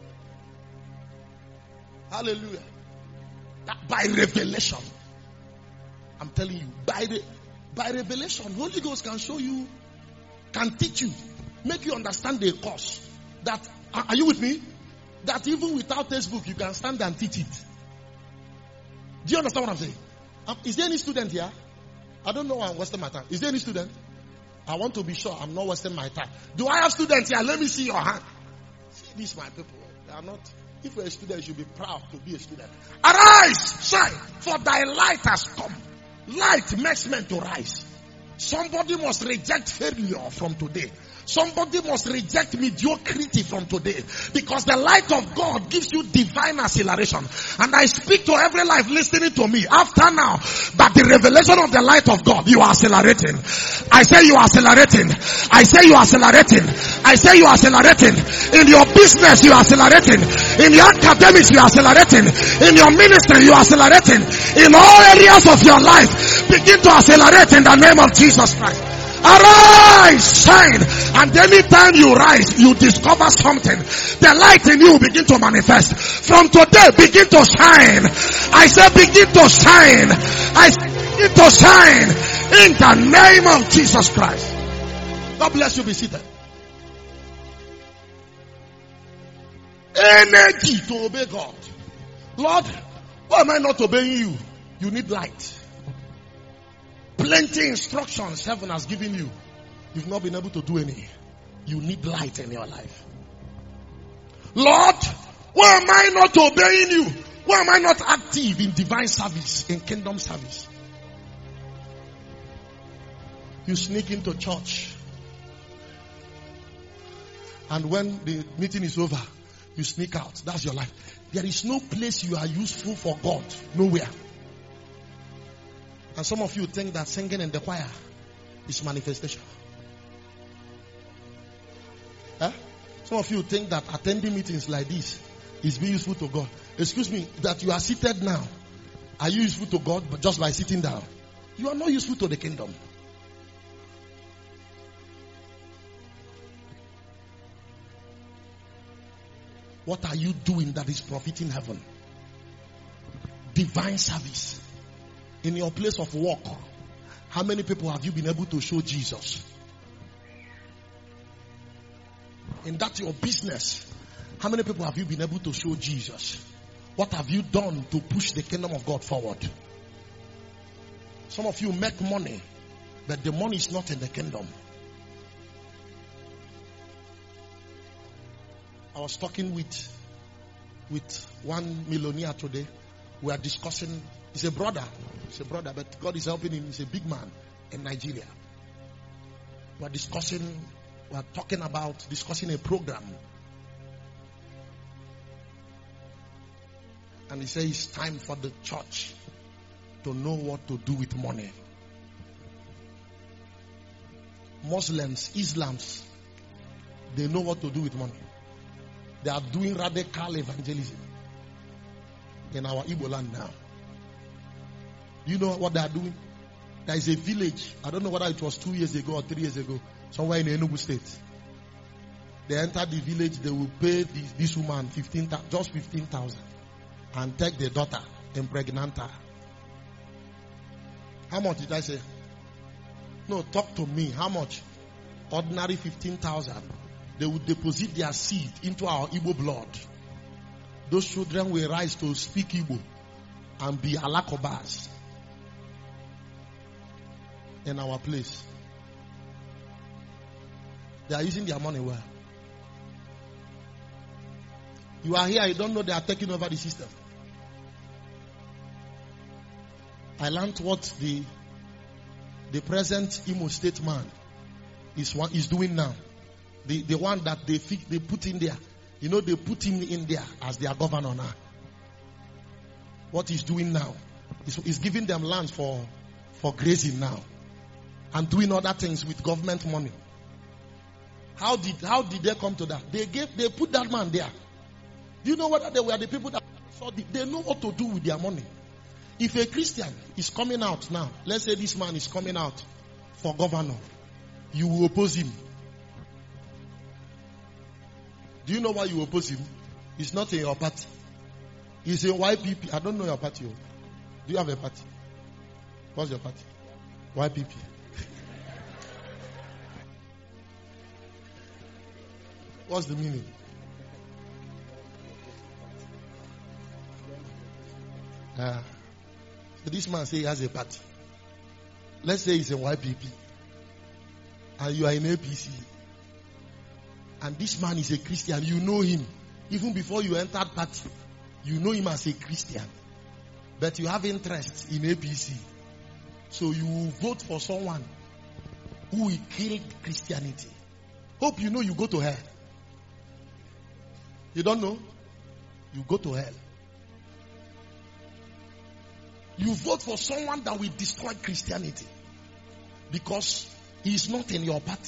Hallelujah. That by revelation. I'm telling you, by revelation, Holy Ghost can show you, can teach you, make you understand the course. That, are you with me? That even without textbook, you can stand and teach it. Do you understand what I'm saying? Is there any student here? I don't know why I'm wasting my time. Is there any student? I want to be sure I'm not wasting my time. Do I have students here? Let me see your hand. See, these my people. They are not. If you're a student, you should be proud to be a student. Arise, shine, for thy light has come. Light makes men to rise. Somebody must reject failure from today. Somebody must reject mediocrity from today, because the light of God gives you divine acceleration. And I speak to every life listening to me after now, that the revelation of the light of God, you are accelerating. I say you are accelerating. I say you are accelerating. I say you are accelerating. In your business, you are accelerating. In your academics, you are accelerating. In your ministry, you are accelerating. In all areas of your life, begin to accelerate in the name of Jesus Christ. Arise, shine. And anytime you rise, you discover something. The light in you will begin to manifest. From today, begin to shine. I say begin to shine. I say begin to shine. In the name of Jesus Christ. God bless you. Be seated. Energy to obey God. Lord, why am I not obeying you? You need light. Plenty instructions heaven has given you. You've not been able to do any. You need light in your life. Lord, why am I not obeying you? Why am I not active in divine service, in kingdom service? You sneak into church. And when the meeting is over, you sneak out. That's your life. There is no place you are useful for God. Nowhere. And some of you think that singing in the choir is manifestation. Some of you think that attending meetings like this is being useful to God. Excuse me, that you are seated now. Are you useful to God just by sitting down? You are not useful to the kingdom. What are you doing that is profiting heaven? Divine service. In your place of work, how many people have you been able to show Jesus? In that your business, how many people have you been able to show Jesus? What have you done to push the kingdom of God forward? Some of you make money, but the money is not in the kingdom. I was talking with one millionaire today. We are discussing. He's a brother, but God is helping him. He's a big man in Nigeria. We are talking about discussing a program. And he says it's time for the church to know what to do with money. Muslims, Islams, they know what to do with money. They are doing radical evangelism in our Igbo land now. You know what they are doing? There is a village. I don't know whether it was 2 years ago or 3 years ago. Somewhere in Enugu State. They entered the village. They will pay this woman just 15,000 and take the daughter, impregnate her. How much did I say? No, talk to me. How much? Ordinary 15,000. They will deposit their seed into our Igbo blood. Those children will rise to speak Igbo and be alakobas in our place. They are using their money well. You are here, you don't know they are taking over the system. I learned what the present Imo State man is doing now. The one that they put in there. You know, they put him in there as their governor now. What he's doing now is giving them land for grazing now. And doing other things with government money. How did they come to that? They put that man there. Do you know whether they were the people that saw they know what to do with their money? If a Christian is coming out now, let's say this man is coming out for governor, you will oppose him. Do you know why you oppose him? He's not in your party. He's in YPP. I don't know your party. Do you have a party? What's your party? YPP. What's the meaning? So this man say he has a party. Let's say he's in YPP. And you are in APC. And this man is a Christian. You know him. Even before you entered party, you know him as a Christian. But you have interest in APC. So you will vote for someone who will kill Christianity. Hope you know you go to hell. You don't know? You go to hell. You vote for someone that will destroy Christianity. Because he is not in your party.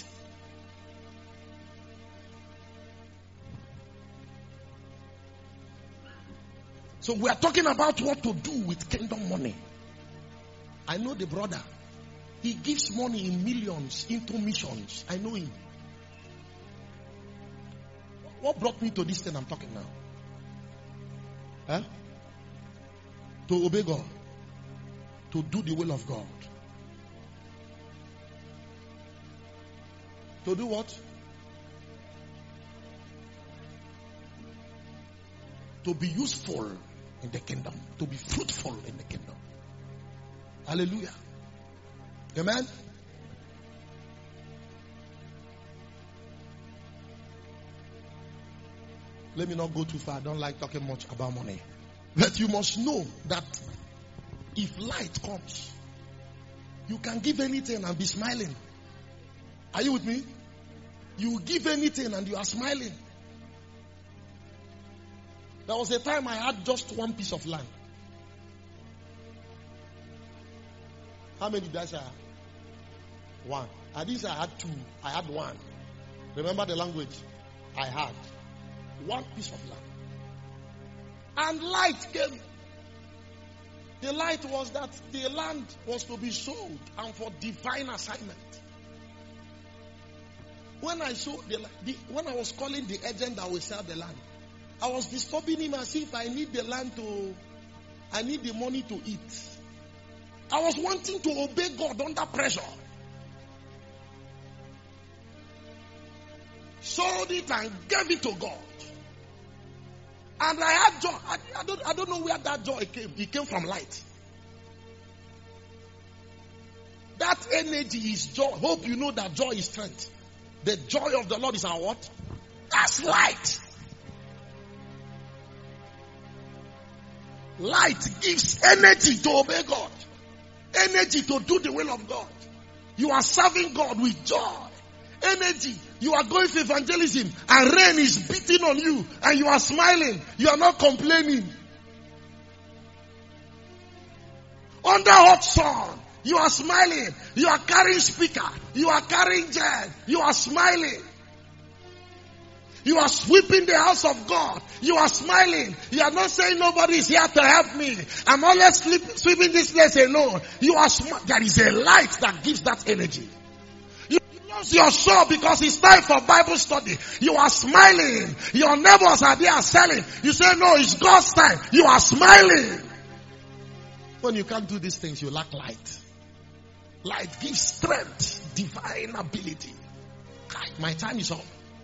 So we are talking about what to do with kingdom money. I know the brother. He gives money in millions into missions. I know him. What brought me to this thing I'm talking now? Huh? To obey God. To do the will of God. To do what? To be useful in the kingdom. To be fruitful in the kingdom. Hallelujah. Amen. Let me not go too far. I don't like talking much about money. But you must know that if light comes, you can give anything and be smiling. Are you with me? You give anything and you are smiling. There was a time I had just one piece of land. How many did I say? One. At least I had two. I had one. Remember the language? I had one piece of land. And light came. The light was that the land was to be sold and for divine assignment. When I saw when I was calling the agent that will sell the land, I was disturbing him as if I need the money to eat. I was wanting to obey God under pressure. Sold it and gave it to God. And I had joy. I don't know where that joy came. It came from light. That energy is joy. Hope you know that joy is strength. The joy of the Lord is our what? That's light. Light gives energy to obey God. Energy to do the will of God. You are serving God with joy. Energy. You are going for evangelism and rain is beating on you and you are smiling. You are not complaining. Under hot sun, you are smiling. You are carrying speaker. You are carrying jet. You are smiling. You are sweeping the house of God. You are smiling. You are not saying nobody is here to help me. I'm always sweeping this place alone. You are there is a light that gives that energy. You lose your soul because it's time for Bible study. You are smiling. Your neighbors are there selling. You say, no, it's God's time. You are smiling. When you can't do these things, you lack light. Light gives strength, divine ability. My time is up.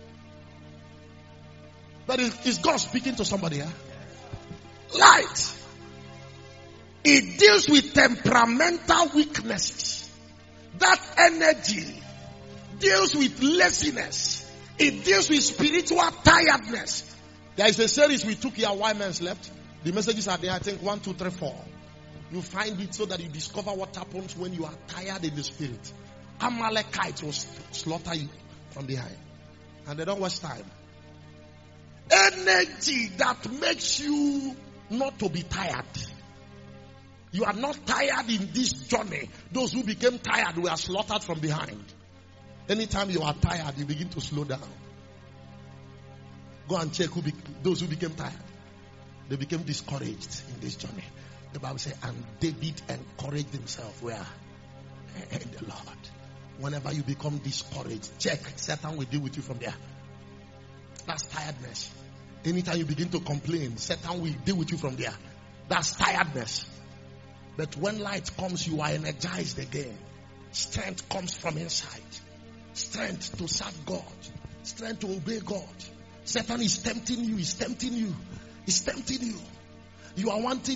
But is God speaking to somebody here? Light. It deals with temperamental weaknesses. That energy deals with laziness. It deals with spiritual tiredness. There is a series we took here, Why Men Slept. The messages are there, I think 1, 2, 3, 4. You find it so that you discover what happens when you are tired in the spirit. Amalekites will slaughter you from behind. And they don't waste time. Energy that makes you not to be tired. You are not tired in this journey. Those who became tired were slaughtered from behind. Anytime you are tired, you begin to slow down. Go and check those who became tired. They became discouraged in this journey. The Bible says, and David encouraged himself where? In the Lord. Whenever you become discouraged, check. Satan will deal with you from there. That's tiredness. Anytime you begin to complain, Satan will deal with you from there. That's tiredness. But when light comes, you are energized again. Strength comes from inside. Strength to serve God. Strength to obey God. Satan is tempting you. He's tempting you. He's tempting you. You are wanting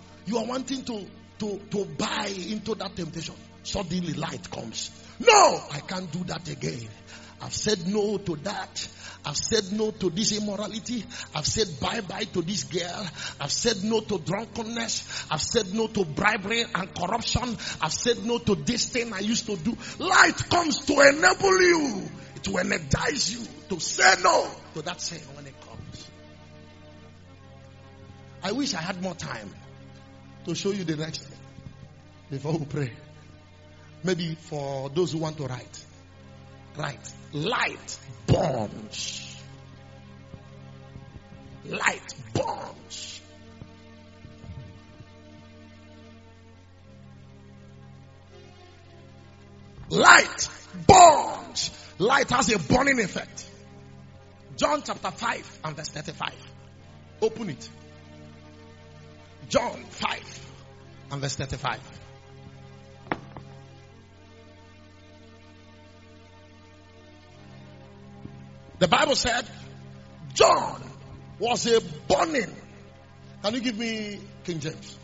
to buy into that temptation. Suddenly light comes. No, I can't do that again. I've said no to that. I've said no to this immorality. I've said bye-bye to this girl. I've said no to drunkenness. I've said no to bribery and corruption. I've said no to this thing I used to do. Light comes to enable you, to energize you, to say no to that sin when it comes. I wish I had more time to show you the next thing before we pray. Maybe for those who want to write. Light burns. Light burns. Light burns. Light has a burning effect. John chapter 5 and verse 35. Open it. John 5 and verse 35. The Bible said John was a burning. Can you give me King James?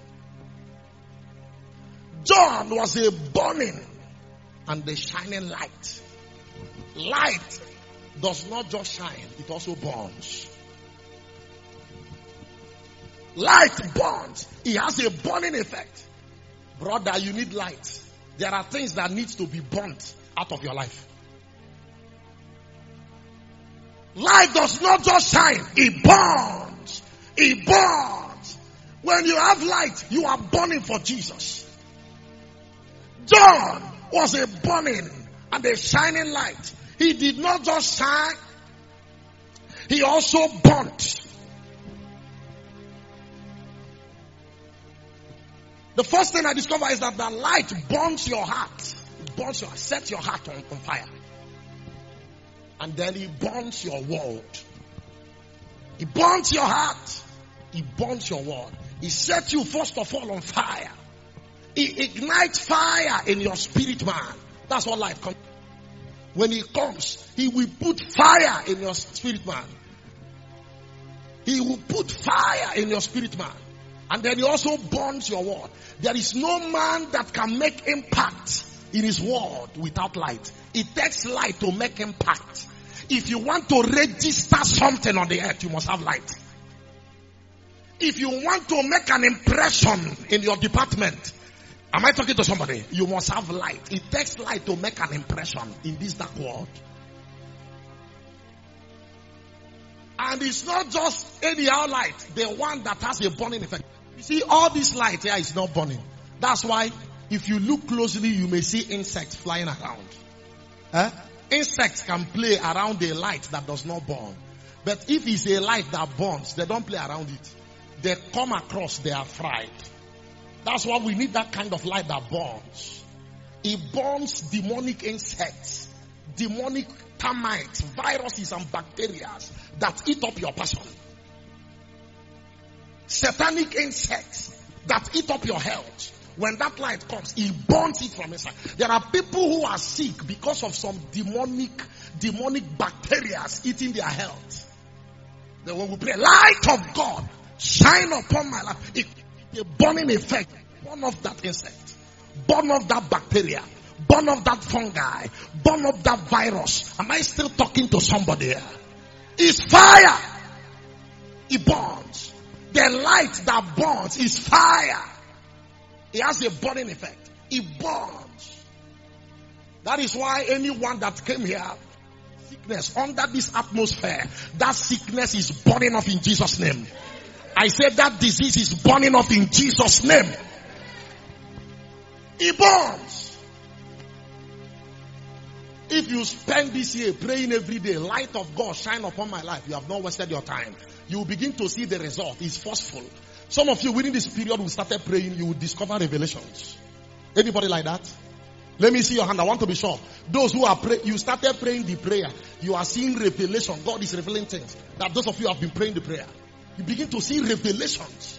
John was a burning and a shining light. Light does not just shine, it also burns. Light burns. It has a burning effect. Brother, you need light. There are things that need to be burnt out of your life. Light does not just shine, it burns. It burns. When you have light, you are burning for Jesus. John was a burning and a shining light. He did not just shine, he also burnt. The first thing I discover is that the light burns your heart. It burns your, sets your heart on fire. And then it burns your world. It burns your heart. It burns your world. It sets you first of all on fire. It ignites fire in your spirit man. That's what light comes. When he comes, he will put fire in your spirit man. He will put fire in your spirit man. And then he also burns your world. There is no man that can make impact in his world without light. It takes light to make impact. If you want to register something on the earth, you must have light. If you want to make an impression in your department, am I talking to somebody? You must have light. It takes light to make an impression in this dark world. And it's not just anyhow light, the one that has a burning effect. You see, all this light here is not burning. That's why if you look closely, you may see insects flying around. Insects can play around a light that does not burn. But if it's a light that burns, they don't play around it. They come across, they are fried. That's why we need that kind of light that burns. It burns demonic insects, demonic termites, viruses and bacteria that eat up your person. Satanic insects that eat up your health. When that light comes, it burns it from inside. There are people who are sick because of some demonic bacteria eating their health. Then when we pray, light of God, shine upon my life. A burning effect. Burn off that insect. Burn off that bacteria. Burn off that fungi. Burn off that virus. Am I still talking to somebody here? It's fire. It burns. The light that burns is fire. It has a burning effect. It burns. That is why anyone that came here, sickness under this atmosphere, that sickness is burning off in Jesus' name. I said that disease is burning off in Jesus' name. It burns. If you spend this year praying every day, light of God shine upon my life, you have not wasted your time. You will begin to see the result. It's forceful. Some of you within this period we started praying, you will discover revelations. Anybody like that? Let me see your hand. I want to be sure. Those who are praying, you started praying the prayer. You are seeing revelation. God is revealing things. That those of you have been praying the prayer. You begin to see revelations.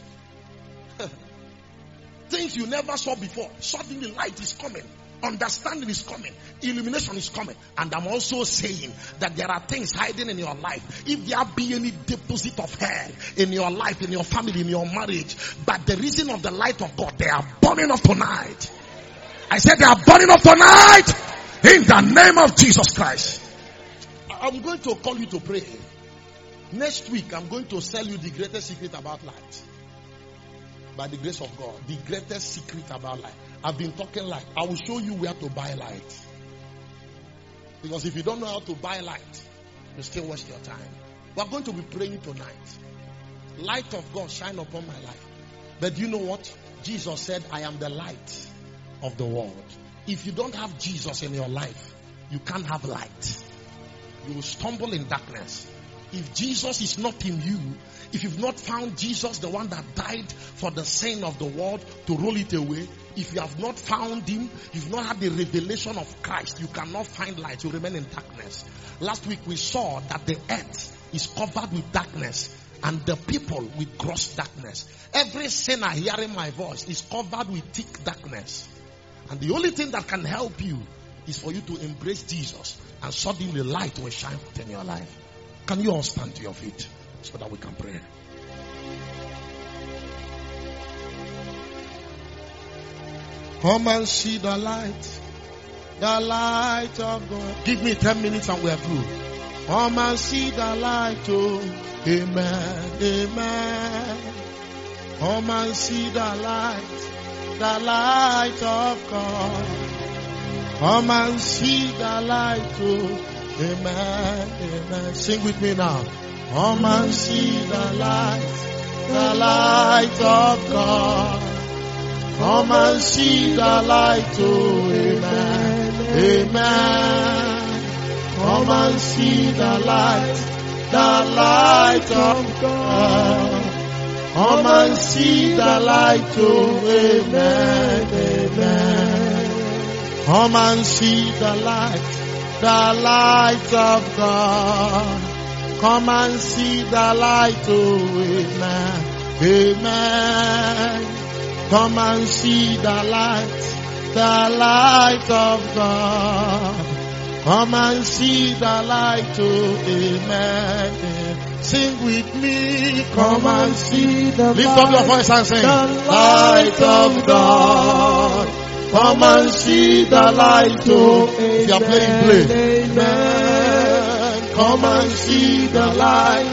Things you never saw before. Suddenly light is coming. Understanding is coming. Illumination is coming. And I'm also saying that there are things hiding in your life. If there be any deposit of hell in your life, in your family, in your marriage, but the reason of the light of God, they are burning off tonight. I said they are burning off tonight in the name of Jesus Christ. I'm going to call you to pray. Next week, I'm going to tell you the greatest secret about light. By the grace of God, the greatest secret about light. I've been talking light. I will show you where to buy light. Because if you don't know how to buy light, you still waste your time. We're going to be praying tonight. Light of God shine upon my life. But you know what? Jesus said, I am the light of the world. If you don't have Jesus in your life, you can't have light. You will stumble in darkness. If Jesus is not in you, if you've not found Jesus, the one that died for the sin of the world to roll it away, If you have not found him, you've not had the revelation of Christ, you cannot find light. You remain in darkness. Last week we saw that the earth is covered with darkness and the people with gross darkness. Every sinner hearing my voice is covered with thick darkness. And the only thing that can help you is for you to embrace Jesus, and suddenly light will shine in your life. Can you all stand to your feet so that we can pray? Come and see the light of God. Give me 10 minutes and we are through. Come and see the light, oh, amen, amen. Come and see the light of God. Come and see the light, oh, amen, amen. Sing with me now. Come and see the light of God. Come and see the light, oh, amen, amen. Come and see the light of God. Come and see the light, oh, amen, amen. Come and see the light of God. Come and see the light, oh, amen, amen. Come and see the light of God. Come and see the light, oh, amen. Sing with me. Come and see the light. Lift up your voice and sing. The light of God. Come and see the light, oh, if you are playing, play. Amen. Come and see the light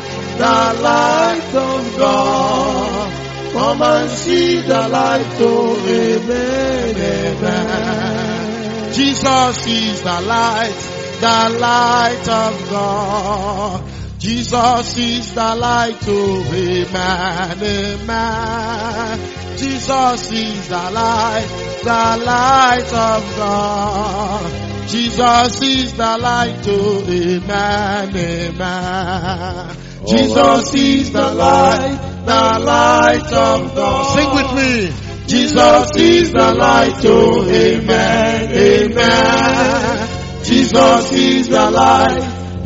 of God. Come and see the light, oh, amen, amen. Jesus is the light of God. Jesus is the light, oh, amen, amen. Jesus is the light of God. Jesus is the light, oh, amen, amen. Jesus is the light of God. Sing with me. Jesus is the light, oh, amen, amen. Jesus is the light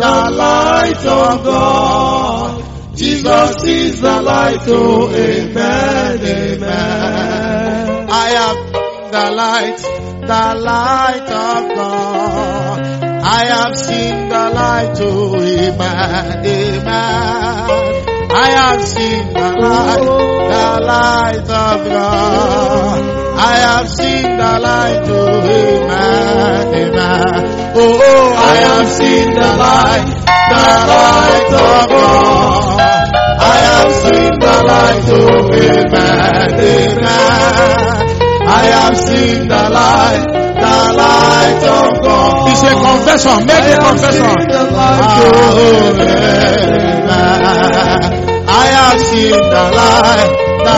of God. Jesus is the light, oh, amen, amen. I am the light of God. I have seen the light, oh, amen, amen. I have seen the light of God. I have seen the light, oh, amen, amen. Oh, I have seen the light of God. I have seen the light, oh, amen, amen. I have seen the light of God. It's a confession. Make a confession. Oh, amen. I have seen the light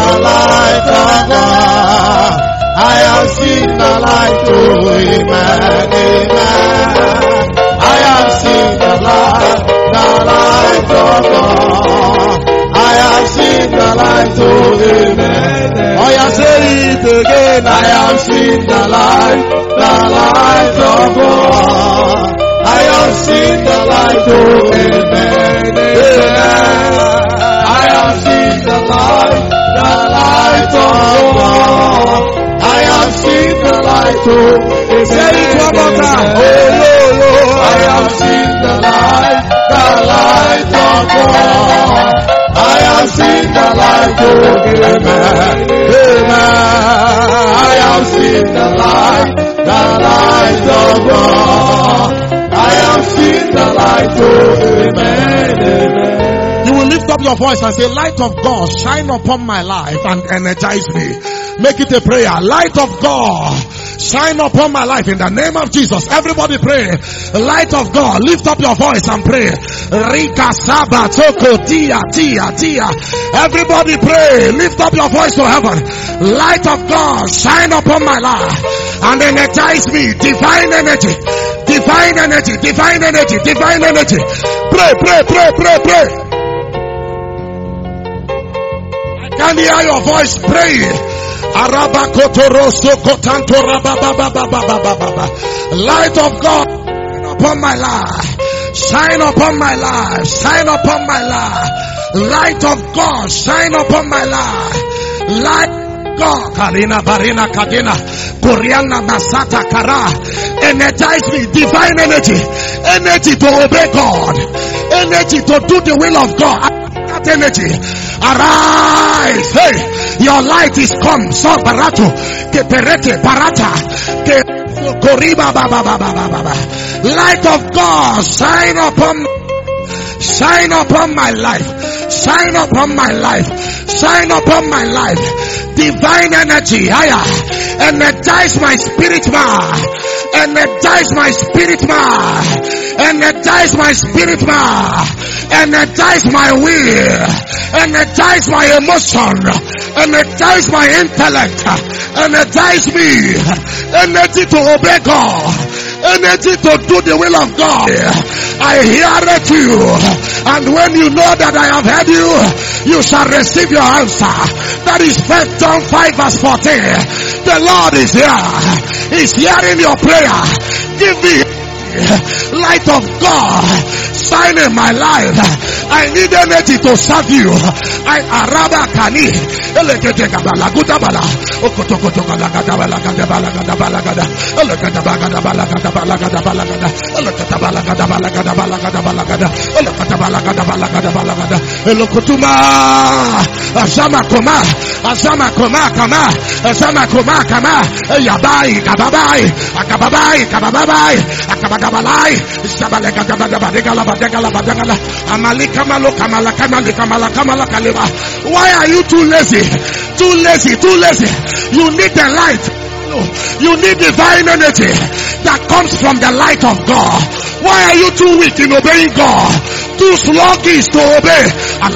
of God. I have seen the light, oh, amen, amen. I have seen the light of God. I have seen the light, oh, amen. Oh, yeah, say it again. I have seen the light of God. I have seen the light, oh, amen, amen. I have seen the light of God. I have seen the light, oh, amen. Say it one more time. Oh, I have seen the light of God. I have seen the light, oh, amen, amen. I have seen the light of God. I have seen the light, oh, amen, amen. You will lift up your voice and say, light of God, shine upon my life and energize me. Make it a prayer. Light of God, shine upon my life in the name of Jesus. Everybody pray. Light of God, lift up your voice and pray. Rika Saba Toko Tia. Everybody pray. Lift up your voice to heaven. Light of God, shine upon my life and energize me. Divine energy. Pray. I can hear your voice. Pray. Light of God upon my life. Shine upon my life. Shine upon my life. Light of God, shine upon my life. Light God, Karina Barina Kadina, Koreana Masata Kara, energize me, divine energy, energy to obey God, energy to do the will of God. That energy, arise, hey, your light is come. So barato, ke perete barata, ke koriba baba baba baba. Light of God, shine upon my life, shine upon my life, shine upon my life. Divine energy, energize my spirit man, energize my spirit man, energize my spirit man, energize my will, energize my emotion, energize my intellect, energize me, energy to obey God, energy to do the will of God. I hear it you, and when you know that I have heard you, you shall receive your answer. That is 1 John 5 verse 14. The Lord is here. He's hearing your prayer. Give me light of God, shine in my life. I need energy to serve you. I araba kani elekete kabala gutabala okotokoto galagada balagada balagada balagada elekete balagada balagada balagada balagada elekete balagada balagada balagada balagada elekete balagada balagada balagada elokotuma azama koma kama yabai kababai akababai akababai isabalegada badegala amalika maloka malaka kaleba. Why are you too lazy? Too lazy. You need the light. You need divine energy that comes from the light of God. Why are you too weak in obeying God? Too sluggish to obey.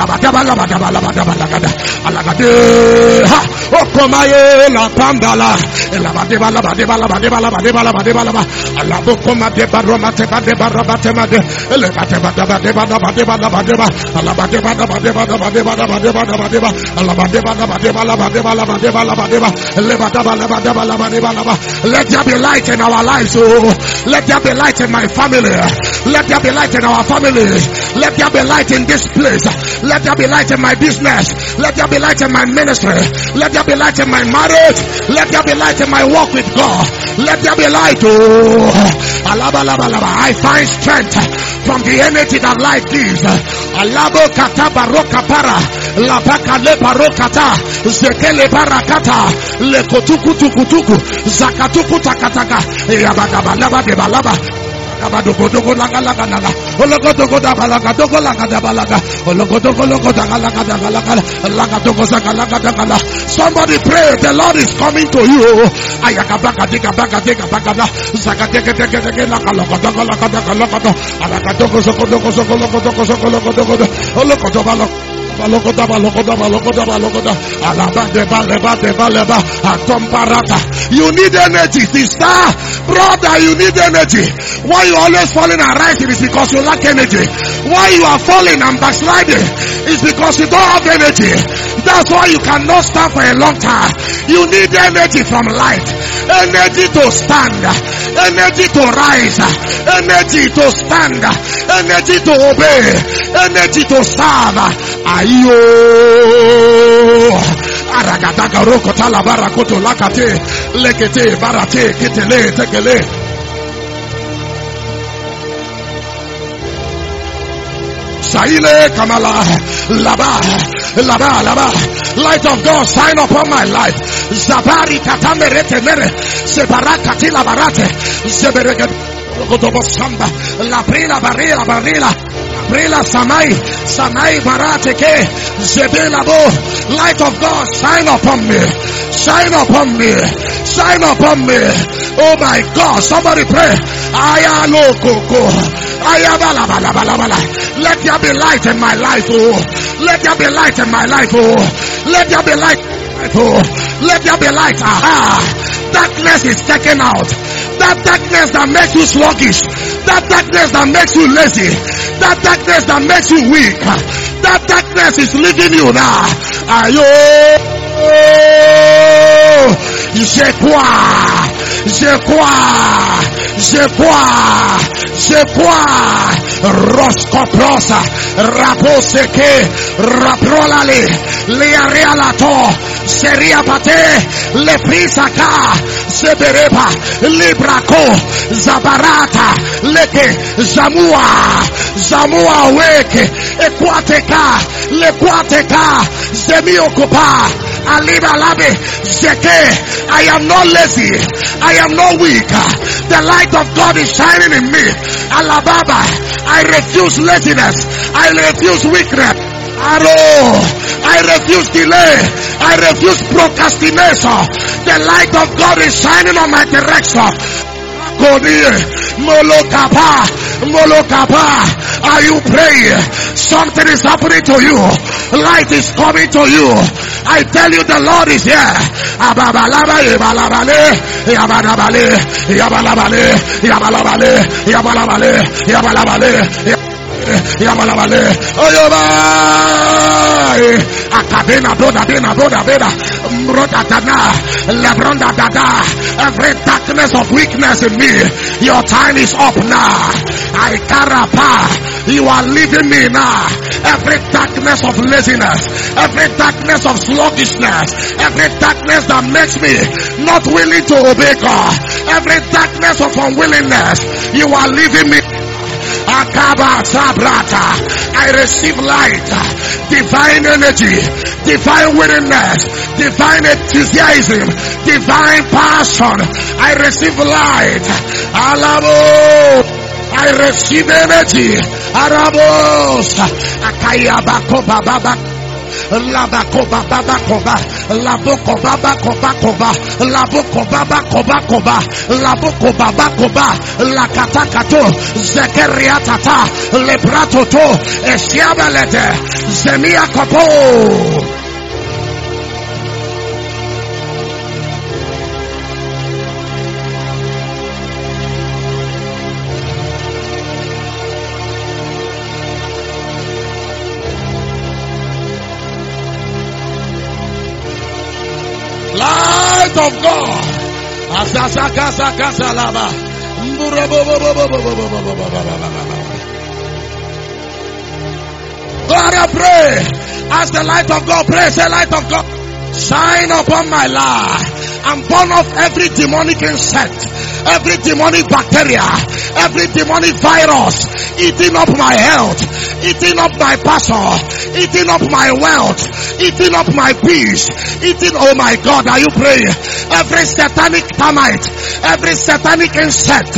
Let there be light in our lives. Let there be light in my family. Let there be light in our family. Let there be light in this place. Let there be light in my business. Let there be light in my ministry. Let there be light in my marriage. Let there be light in my walk with God. Let there be light. I find strength from the energy that light gives. Alabo kata baroka para labaka le barokata zekele barakata le kotuku tukutuku zakatuku takataka yabadaba de balaba. Somebody pray, the Lord is coming to you. You need energy, sister, brother. You need energy. Why you always falling and rising is because you lack energy. Why you are falling and backsliding is because you don't have energy. That's why you cannot stand for a long time. You need energy from light, energy to stand, energy to rise, energy to stand, energy to obey, energy to serve. Ayo aragadaka roko talabara koto lakate lekete barate ketele tekele. Saile kamala laba. Light of God, shine upon my life. Zabari katamerete mere sebarakati labarate zeberege kotobo samba la prila barila Brila Samai Barate ke Zebela bo. Light of God, shine upon me. Shine upon me. Shine upon me. Oh my God, somebody pray. Ayalo koko. Ayabala. Let there be light in my life, oh. Let there be light in my life, oh. Let there be light. Oh, let there be light. Aha. Darkness is taken out. That darkness that makes you sluggish. That darkness that makes you lazy. That darkness that makes you weak. That darkness is leaving you now. Ayo. Je crois, Roscoprosa, Raposeke, Raprolale, Learealato, Seriapate, Leprisaka, Sebereba, Libraco, Zabarata, Leke, Zamua Weke, Equateka, Lequateka, Zemiocopa, Aliba Labe, Zeke. I am not lazy, I am not weak. The light of God is shining in me. Alababa, I refuse laziness, I refuse weakness. I refuse delay, I refuse procrastination. The light of God is shining on my direction. Molokapa, are you praying? Something is happening to you. Light is coming to you. I tell you, the Lord is here. Every darkness of weakness in me, your time is up now. I carapa, you are leaving me now. Every darkness of laziness, every darkness of sluggishness, every darkness that makes me not willing to obey God, every darkness of unwillingness, you are leaving me. Akaba Sabrata, I receive light, divine energy, divine willingness, divine enthusiasm, divine passion. I receive light. Alabo, I receive energy. Arabos, Akayabako Baba. Labakoba baba koba, laboko baba koba koba, laboko baba koba koba, laboko baba koba, lakatakato, zekeriatata, lebratoto, eshiabelete, zemia kopo. Light of God. God, I pray. As the light of God, pray, say light of God. Shine upon my life and burn off every demonic insect, every demonic bacteria, every demonic virus eating up my health, eating up my passion, eating up my wealth, eating up my peace, eating, oh my God, are you praying? Every satanic termite, every satanic insect,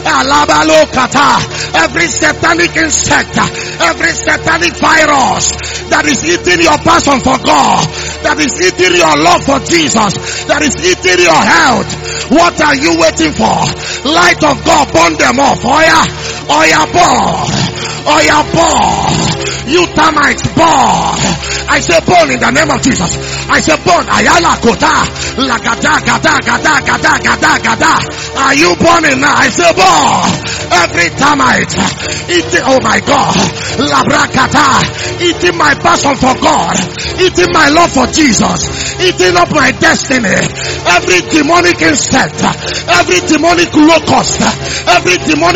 every satanic insect, every satanic virus that is eating your passion for God, that is eating your love for Jesus, that is eating your health. What are you waiting for? Light of God, burn them off. Oya burn. Oya burn. You termites burn. I say burn in the name of Jesus. I say burn. Ayala kota. Lagada gada gada gada gada gada. Are you burning now? I say burn. Every termite eating, oh my God, labrakata, eating my passion for God, eating my love for Jesus, eating up my destiny. Every demonic insect, every demonic locust, every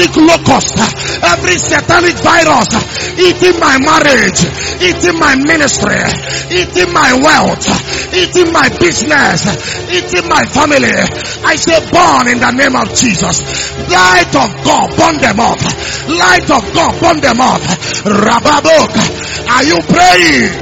satanic virus, eating my marriage, eating my ministry, eating my wealth, eating my business, eating my family. I say burn in the name of Jesus. Light of God, burn them up. Light of God, burn them up. Rababok, are you praying?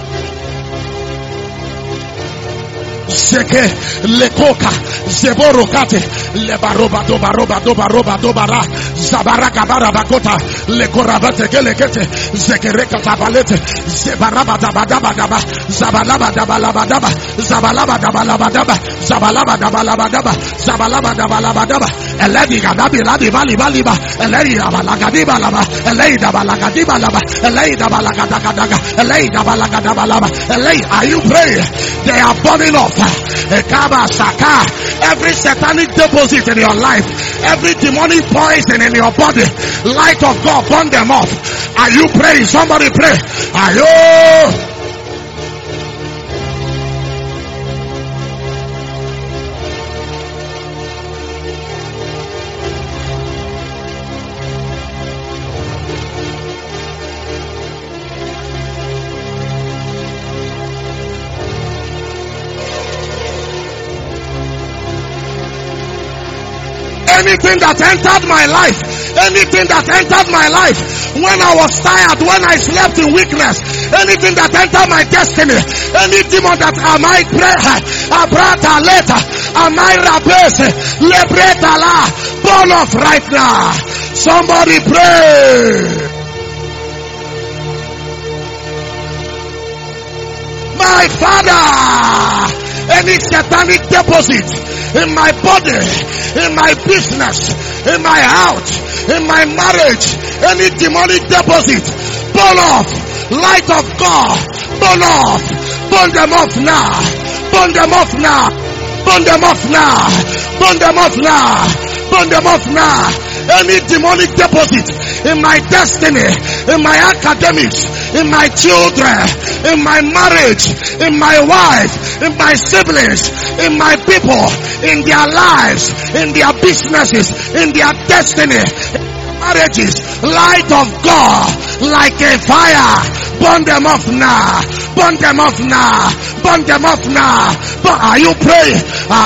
Zeke lekoka zeborokate lebaroba dobara zabaraka barabakota lekorabate gelekete zekereka tabalete zebaraba dabadaba zabalaba dabalabadaba zabalaba dabalabadaba zabalaba dabalabadaba zabalaba dabalabadaba eledi gadabi ladi baliba eledi abalagadiba laba eledi abalagadiba laba eledi abalagadaga eledi abalagadabalaba eledi. Are you praying? They are burning off. Every satanic deposit in your life, every demonic poison in your body, light of God, burn them off. Are you praying? Somebody pray. Are you? Anything that entered my life, anything that entered my life when I was tired, when I slept in weakness, anything that entered my destiny, any demon that I might pray, abrata later, I might rabese, lebreta la, burn off right now. Somebody pray. My Father, any satanic deposit in my body, in my business, in my health, in my marriage, any demonic deposit, burn off. Light of God, burn off. Burn them off now. Burn them off now. Burn them off now. Burn them off now. Burn them off now. Any demonic deposit in my destiny, in my academics, in my children, in my marriage, in my wife, in my siblings, in my people, in their lives, in their businesses, in their destiny, marriages, light of God, like a fire, burn them off now, burn them off now, burn them off now. But are you praying?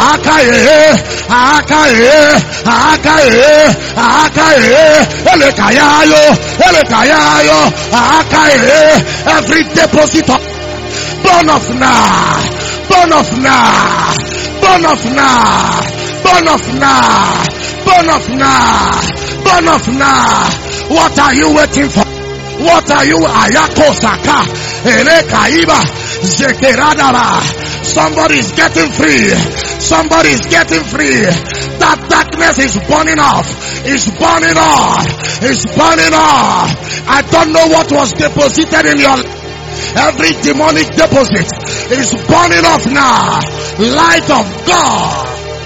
Every deposit of burn off now, burn off now, burn off now, burn off now, burn off now, burn off now. What are you waiting for? What are you? Ayako Saka, Elekaiba, Zekeradaba. Somebody is getting free. Somebody is getting free. That darkness is burning off. It's burning off. It's burning off. I don't know what was deposited in your life. Every demonic deposit is burning off now. Light of God.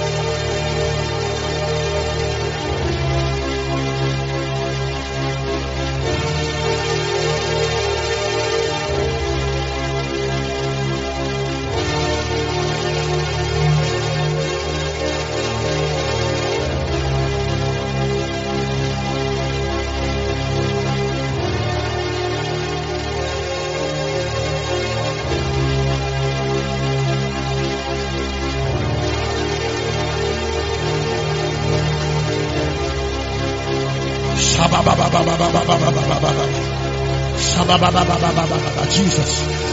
Jesus,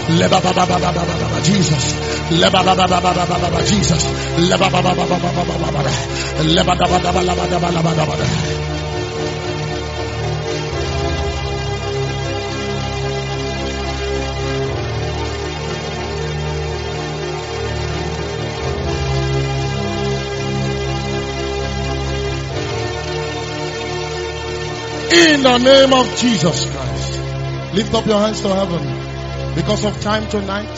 in the name of Jesus Christ, lift up your hands to heaven. Because of time tonight,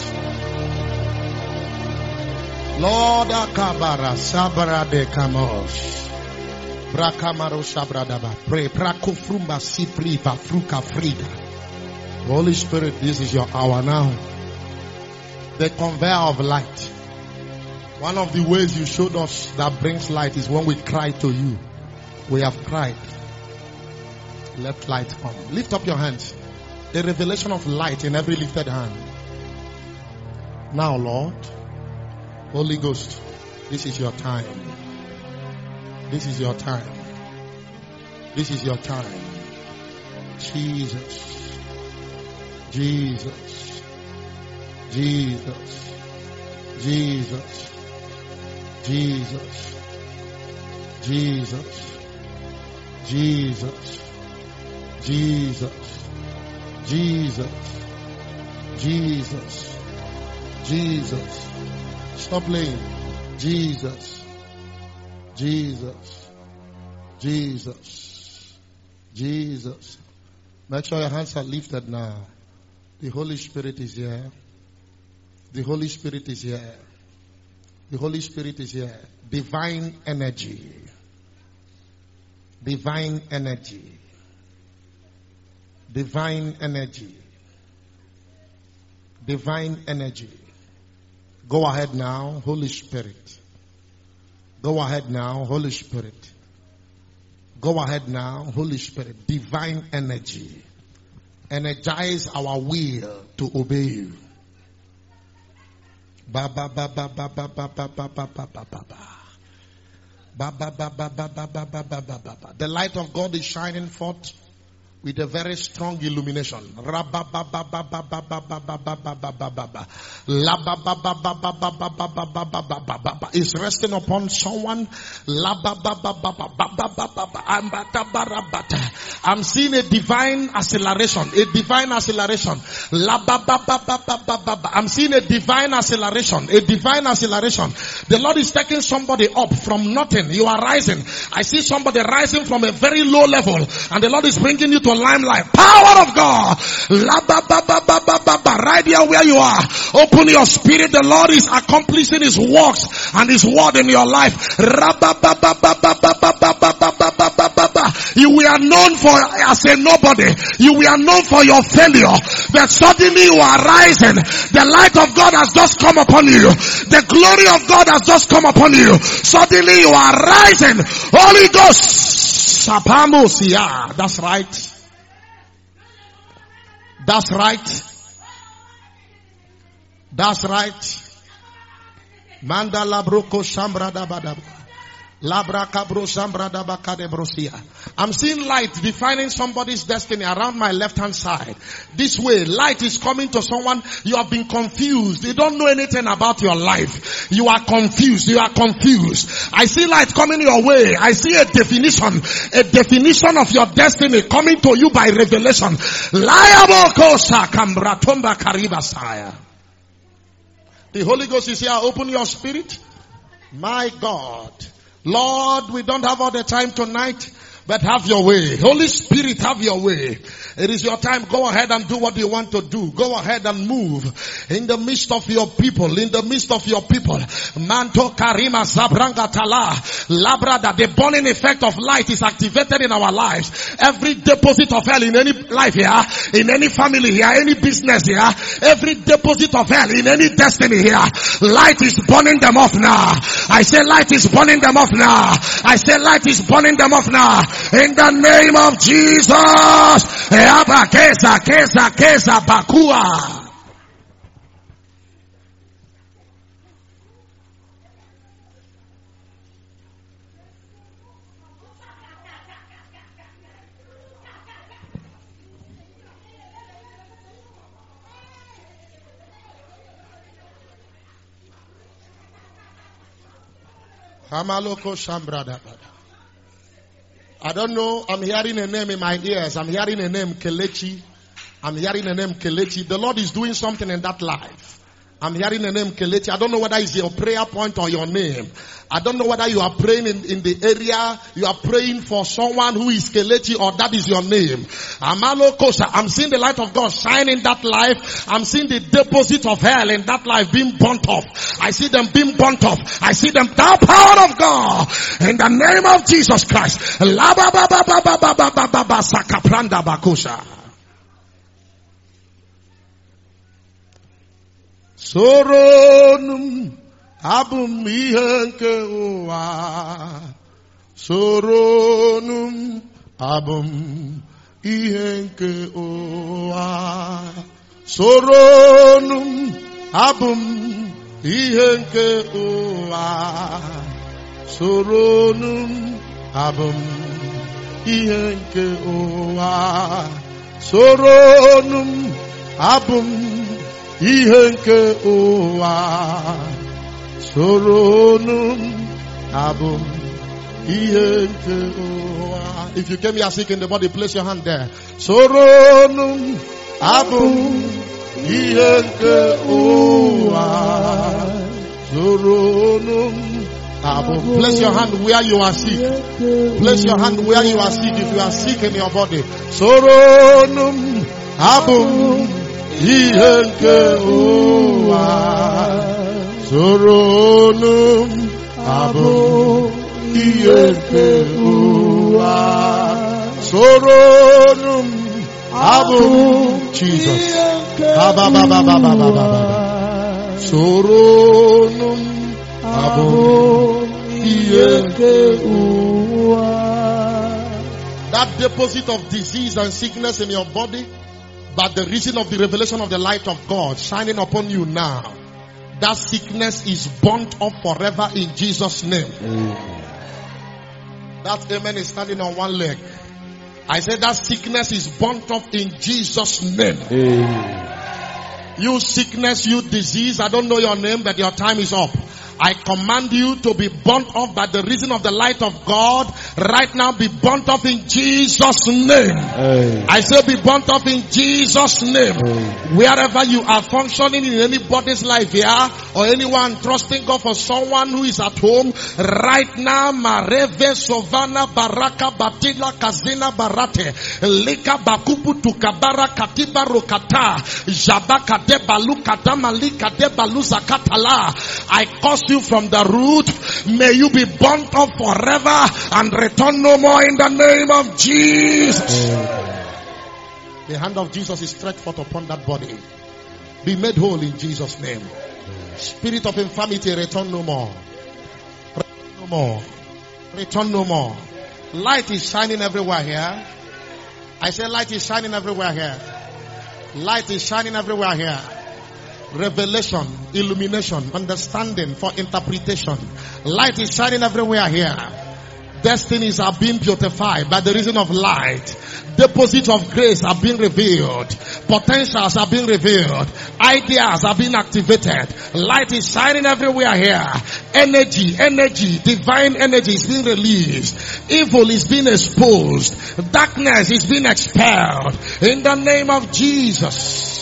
Lord, Akabara Sabara de Kamos, Brakamaro Sabradaba, pray, Prakofrumba Sipriva Fruka Frida. Holy Spirit, this is your hour now. The conveyor of light. One of the ways you showed us that brings light is when we cry to you. We have cried. Let light come. Lift up your hands. The revelation of light in every lifted hand. Now, Lord, Holy Ghost, this is your time. This is your time. This is your time. Jesus. Jesus. Jesus. Jesus. Jesus. Jesus. Jesus. Jesus. Jesus. Jesus. Jesus. Stop playing. Jesus. Jesus. Jesus. Jesus. Make sure your hands are lifted now. The Holy Spirit is here. The Holy Spirit is here. The Holy Spirit is here. Divine energy. Divine energy. Divine energy. Divine energy. Go ahead now, Holy Spirit. Go ahead now, Holy Spirit. Go ahead now, Holy Spirit. Divine energy. Energize our will to obey you. Ba ba ba ba ba ba ba ba ba ba ba ba ba. The light of God is shining forth with a very strong illumination. Is resting upon someone. I'm seeing a divine acceleration. A divine acceleration. I'm seeing a divine acceleration. A divine acceleration. The Lord is taking somebody up from nothing. You are rising. I see somebody rising from a very low level, and the Lord is bringing you to limelight. Power of God. Right here where you are. Open your spirit. The Lord is accomplishing His works and His word in your life. You were known for as a nobody. You were known for your failure. But suddenly you are rising. The light of God has just come upon you. The glory of God has just come upon you. Suddenly you are rising. Holy Ghost. Yeah, that's right. That's right. That's right. Mandala broko shambrada badaba. Labra kabro shambrada bakade brosia. I'm seeing light defining somebody's destiny around my left hand side. This way, light is coming to someone. You have been confused. You don't know anything about your life. You are confused. You are confused. I see light coming your way. I see a definition of your destiny coming to you by revelation. The Holy Ghost is here. Open your spirit. My God. Lord, we don't have all the time tonight, but have your way. Holy Spirit, have your way. It is your time. Go ahead and do what you want to do. Go ahead and move in the midst of your people. In the midst of your people. Manto Karima Zabranga Tala. Labrada. The burning effect of light is activated in our lives. Every deposit of hell in any life here, in any family here, any business here, every deposit of hell in any destiny here, light is burning them off now. I say light is burning them off now. I say light is burning them off now. In the name of Jesus. Kesa bakua. Hamaloko Shambrada. I don't know. I'm hearing a name in my ears. I'm hearing a name, Kelechi. I'm hearing a name, Kelechi. The Lord is doing something in that life. I'm hearing the name Kelechi. I don't know whether it's your prayer point or your name. I don't know whether you are praying in the area. You are praying for someone who is Kelechi or that is your name. Amalo Kosha. I'm seeing the light of God shine in that life. I'm seeing the deposit of hell in that life being burnt off. I see them being burnt off. I see them. The power of God in the name of Jesus Christ. Sakapranda Bakosha. Soronum abum ihenke oa. Soronum abum ihenke oa. Soronum abum ihenke oa. Soronum abum ihenke oa. Soronum abum Ihenke oa soronum abum ihenke oa. If you came here sick in the body, place your hand there. Soronum abum ihenke oa soronum abum. Place your hand where you are sick. Place your hand where you are sick. If you are sick in your body, soronum abum Ihenke oa soronum abum ihenke oa soronum abum Jesus soronum abum ihenke oa. That deposit of disease and sickness in your body, but the reason of the revelation of the light of God shining upon you now, that sickness is burnt up forever in Jesus' name. That amen is standing on one leg. I said that sickness is burnt off in Jesus' name. You sickness, you disease, I don't know your name, but your time is up. I command you to be burnt off by the reason of the light of God. Right now, be burnt off in Jesus' name. I say be burnt off in Jesus' name. Wherever you are functioning in anybody's life here, or anyone trusting God for someone who is at home, right now, Mareve Sovana Baraka Batila Kazina Barate Lika Bakubu Tukabara Katiba Rokata Jabaka de Balukata Malika de Baluza Katala. I curse you from the root. May you be burnt up forever and return no more in the name of Jesus. The hand of Jesus is stretched forth upon that body. Be made whole in Jesus' name. Spirit of infirmity, return no more. Return no more. Return no more. Light is shining everywhere here. I say light is shining everywhere here. Light is shining everywhere here. Revelation, illumination, understanding for interpretation. Light is shining everywhere here. Destinies are being beautified by the reason of light. Deposits of grace are being revealed. Potentials are being revealed. Ideas are being activated. Light is shining everywhere here. Energy, divine energy is being released. Evil is being exposed. Darkness is being expelled. In the name of Jesus.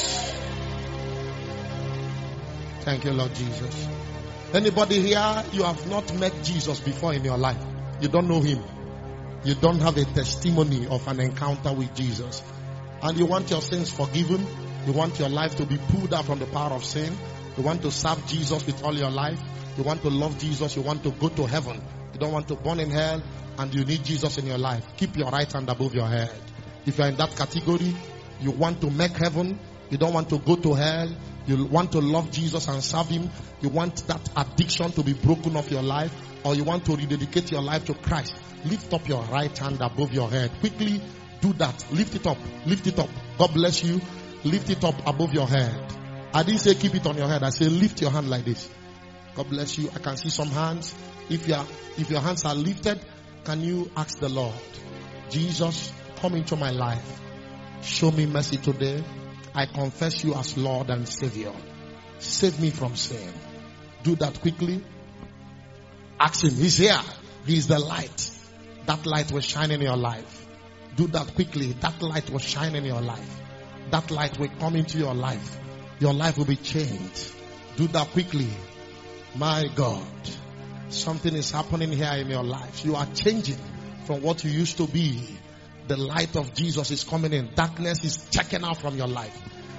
Thank you, Lord Jesus. Anybody here, you have not met Jesus before in your life. You don't know him. You don't have a testimony of an encounter with Jesus. And you want your sins forgiven. You want your life to be pulled out from the power of sin. You want to serve Jesus with all your life. You want to love Jesus. You want to go to heaven. You don't want to burn in hell. And you need Jesus in your life. Keep your right hand above your head. If you are in that category, you want to make heaven. You don't want to go to hell. You want to love Jesus and serve him. You want that addiction to be broken off your life. Or you want to rededicate your life to Christ. Lift up your right hand above your head. Quickly do that. Lift it up. Lift it up. God bless you. Lift it up above your head. I didn't say keep it on your head. I say lift your hand like this. God bless you. I can see some hands. If your hands are lifted, can you ask the Lord, Jesus, come into my life. Show me mercy today. I confess you as Lord and Savior. Save me from sin. Do that quickly. Ask him. He's here. He is the light. That light will shine in your life. Do that quickly. That light will shine in your life. That light will come into your life. Your life will be changed. Do that quickly. My God. Something is happening here in your life. You are changing from what you used to be. The light of Jesus is coming in. Darkness is checking out from your life.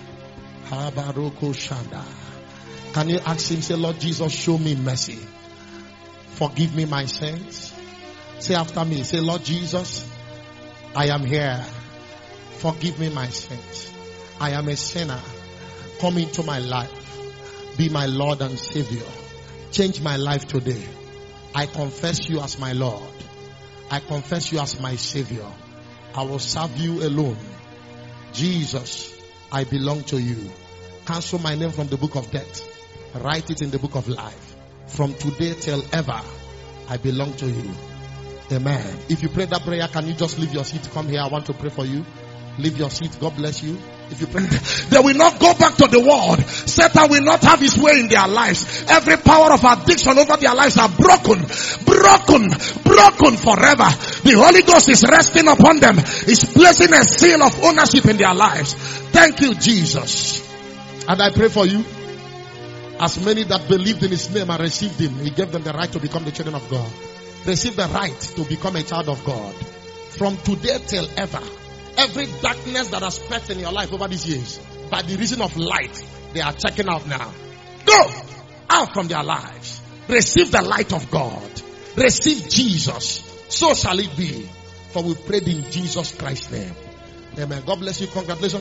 Can you ask him, say, Lord Jesus, show me mercy. Forgive me my sins. Say after me, say, Lord Jesus, I am here. Forgive me my sins. I am a sinner. Come into my life. Be my Lord and Savior. Change my life today. I confess you as my Lord. I confess you as my Savior. I will serve you alone. Jesus, I belong to you. Cancel my name from the book of death. Write it in the book of life. From today till ever, I belong to you. Amen. If you pray that prayer, can you just leave your seat? Come here. I want to pray for you. Leave your seat. God bless you. If you pray, they will not go back to the world. Satan will not have his way in their lives. Every power of addiction over their lives are broken forever. The Holy Ghost is resting upon them. He's placing a seal of ownership in their lives. Thank you, Jesus. And I pray for you. As many that believed in his name and received him, he gave them the right to become the children of God. Receive the right to become a child of God. From today till ever. Every darkness that has spread in your life over these years, by the reason of light, they are checking out now. Go out from their lives. Receive the light of God. Receive Jesus. So shall it be. For we prayed in Jesus Christ's name. Amen. God bless you. Congratulations.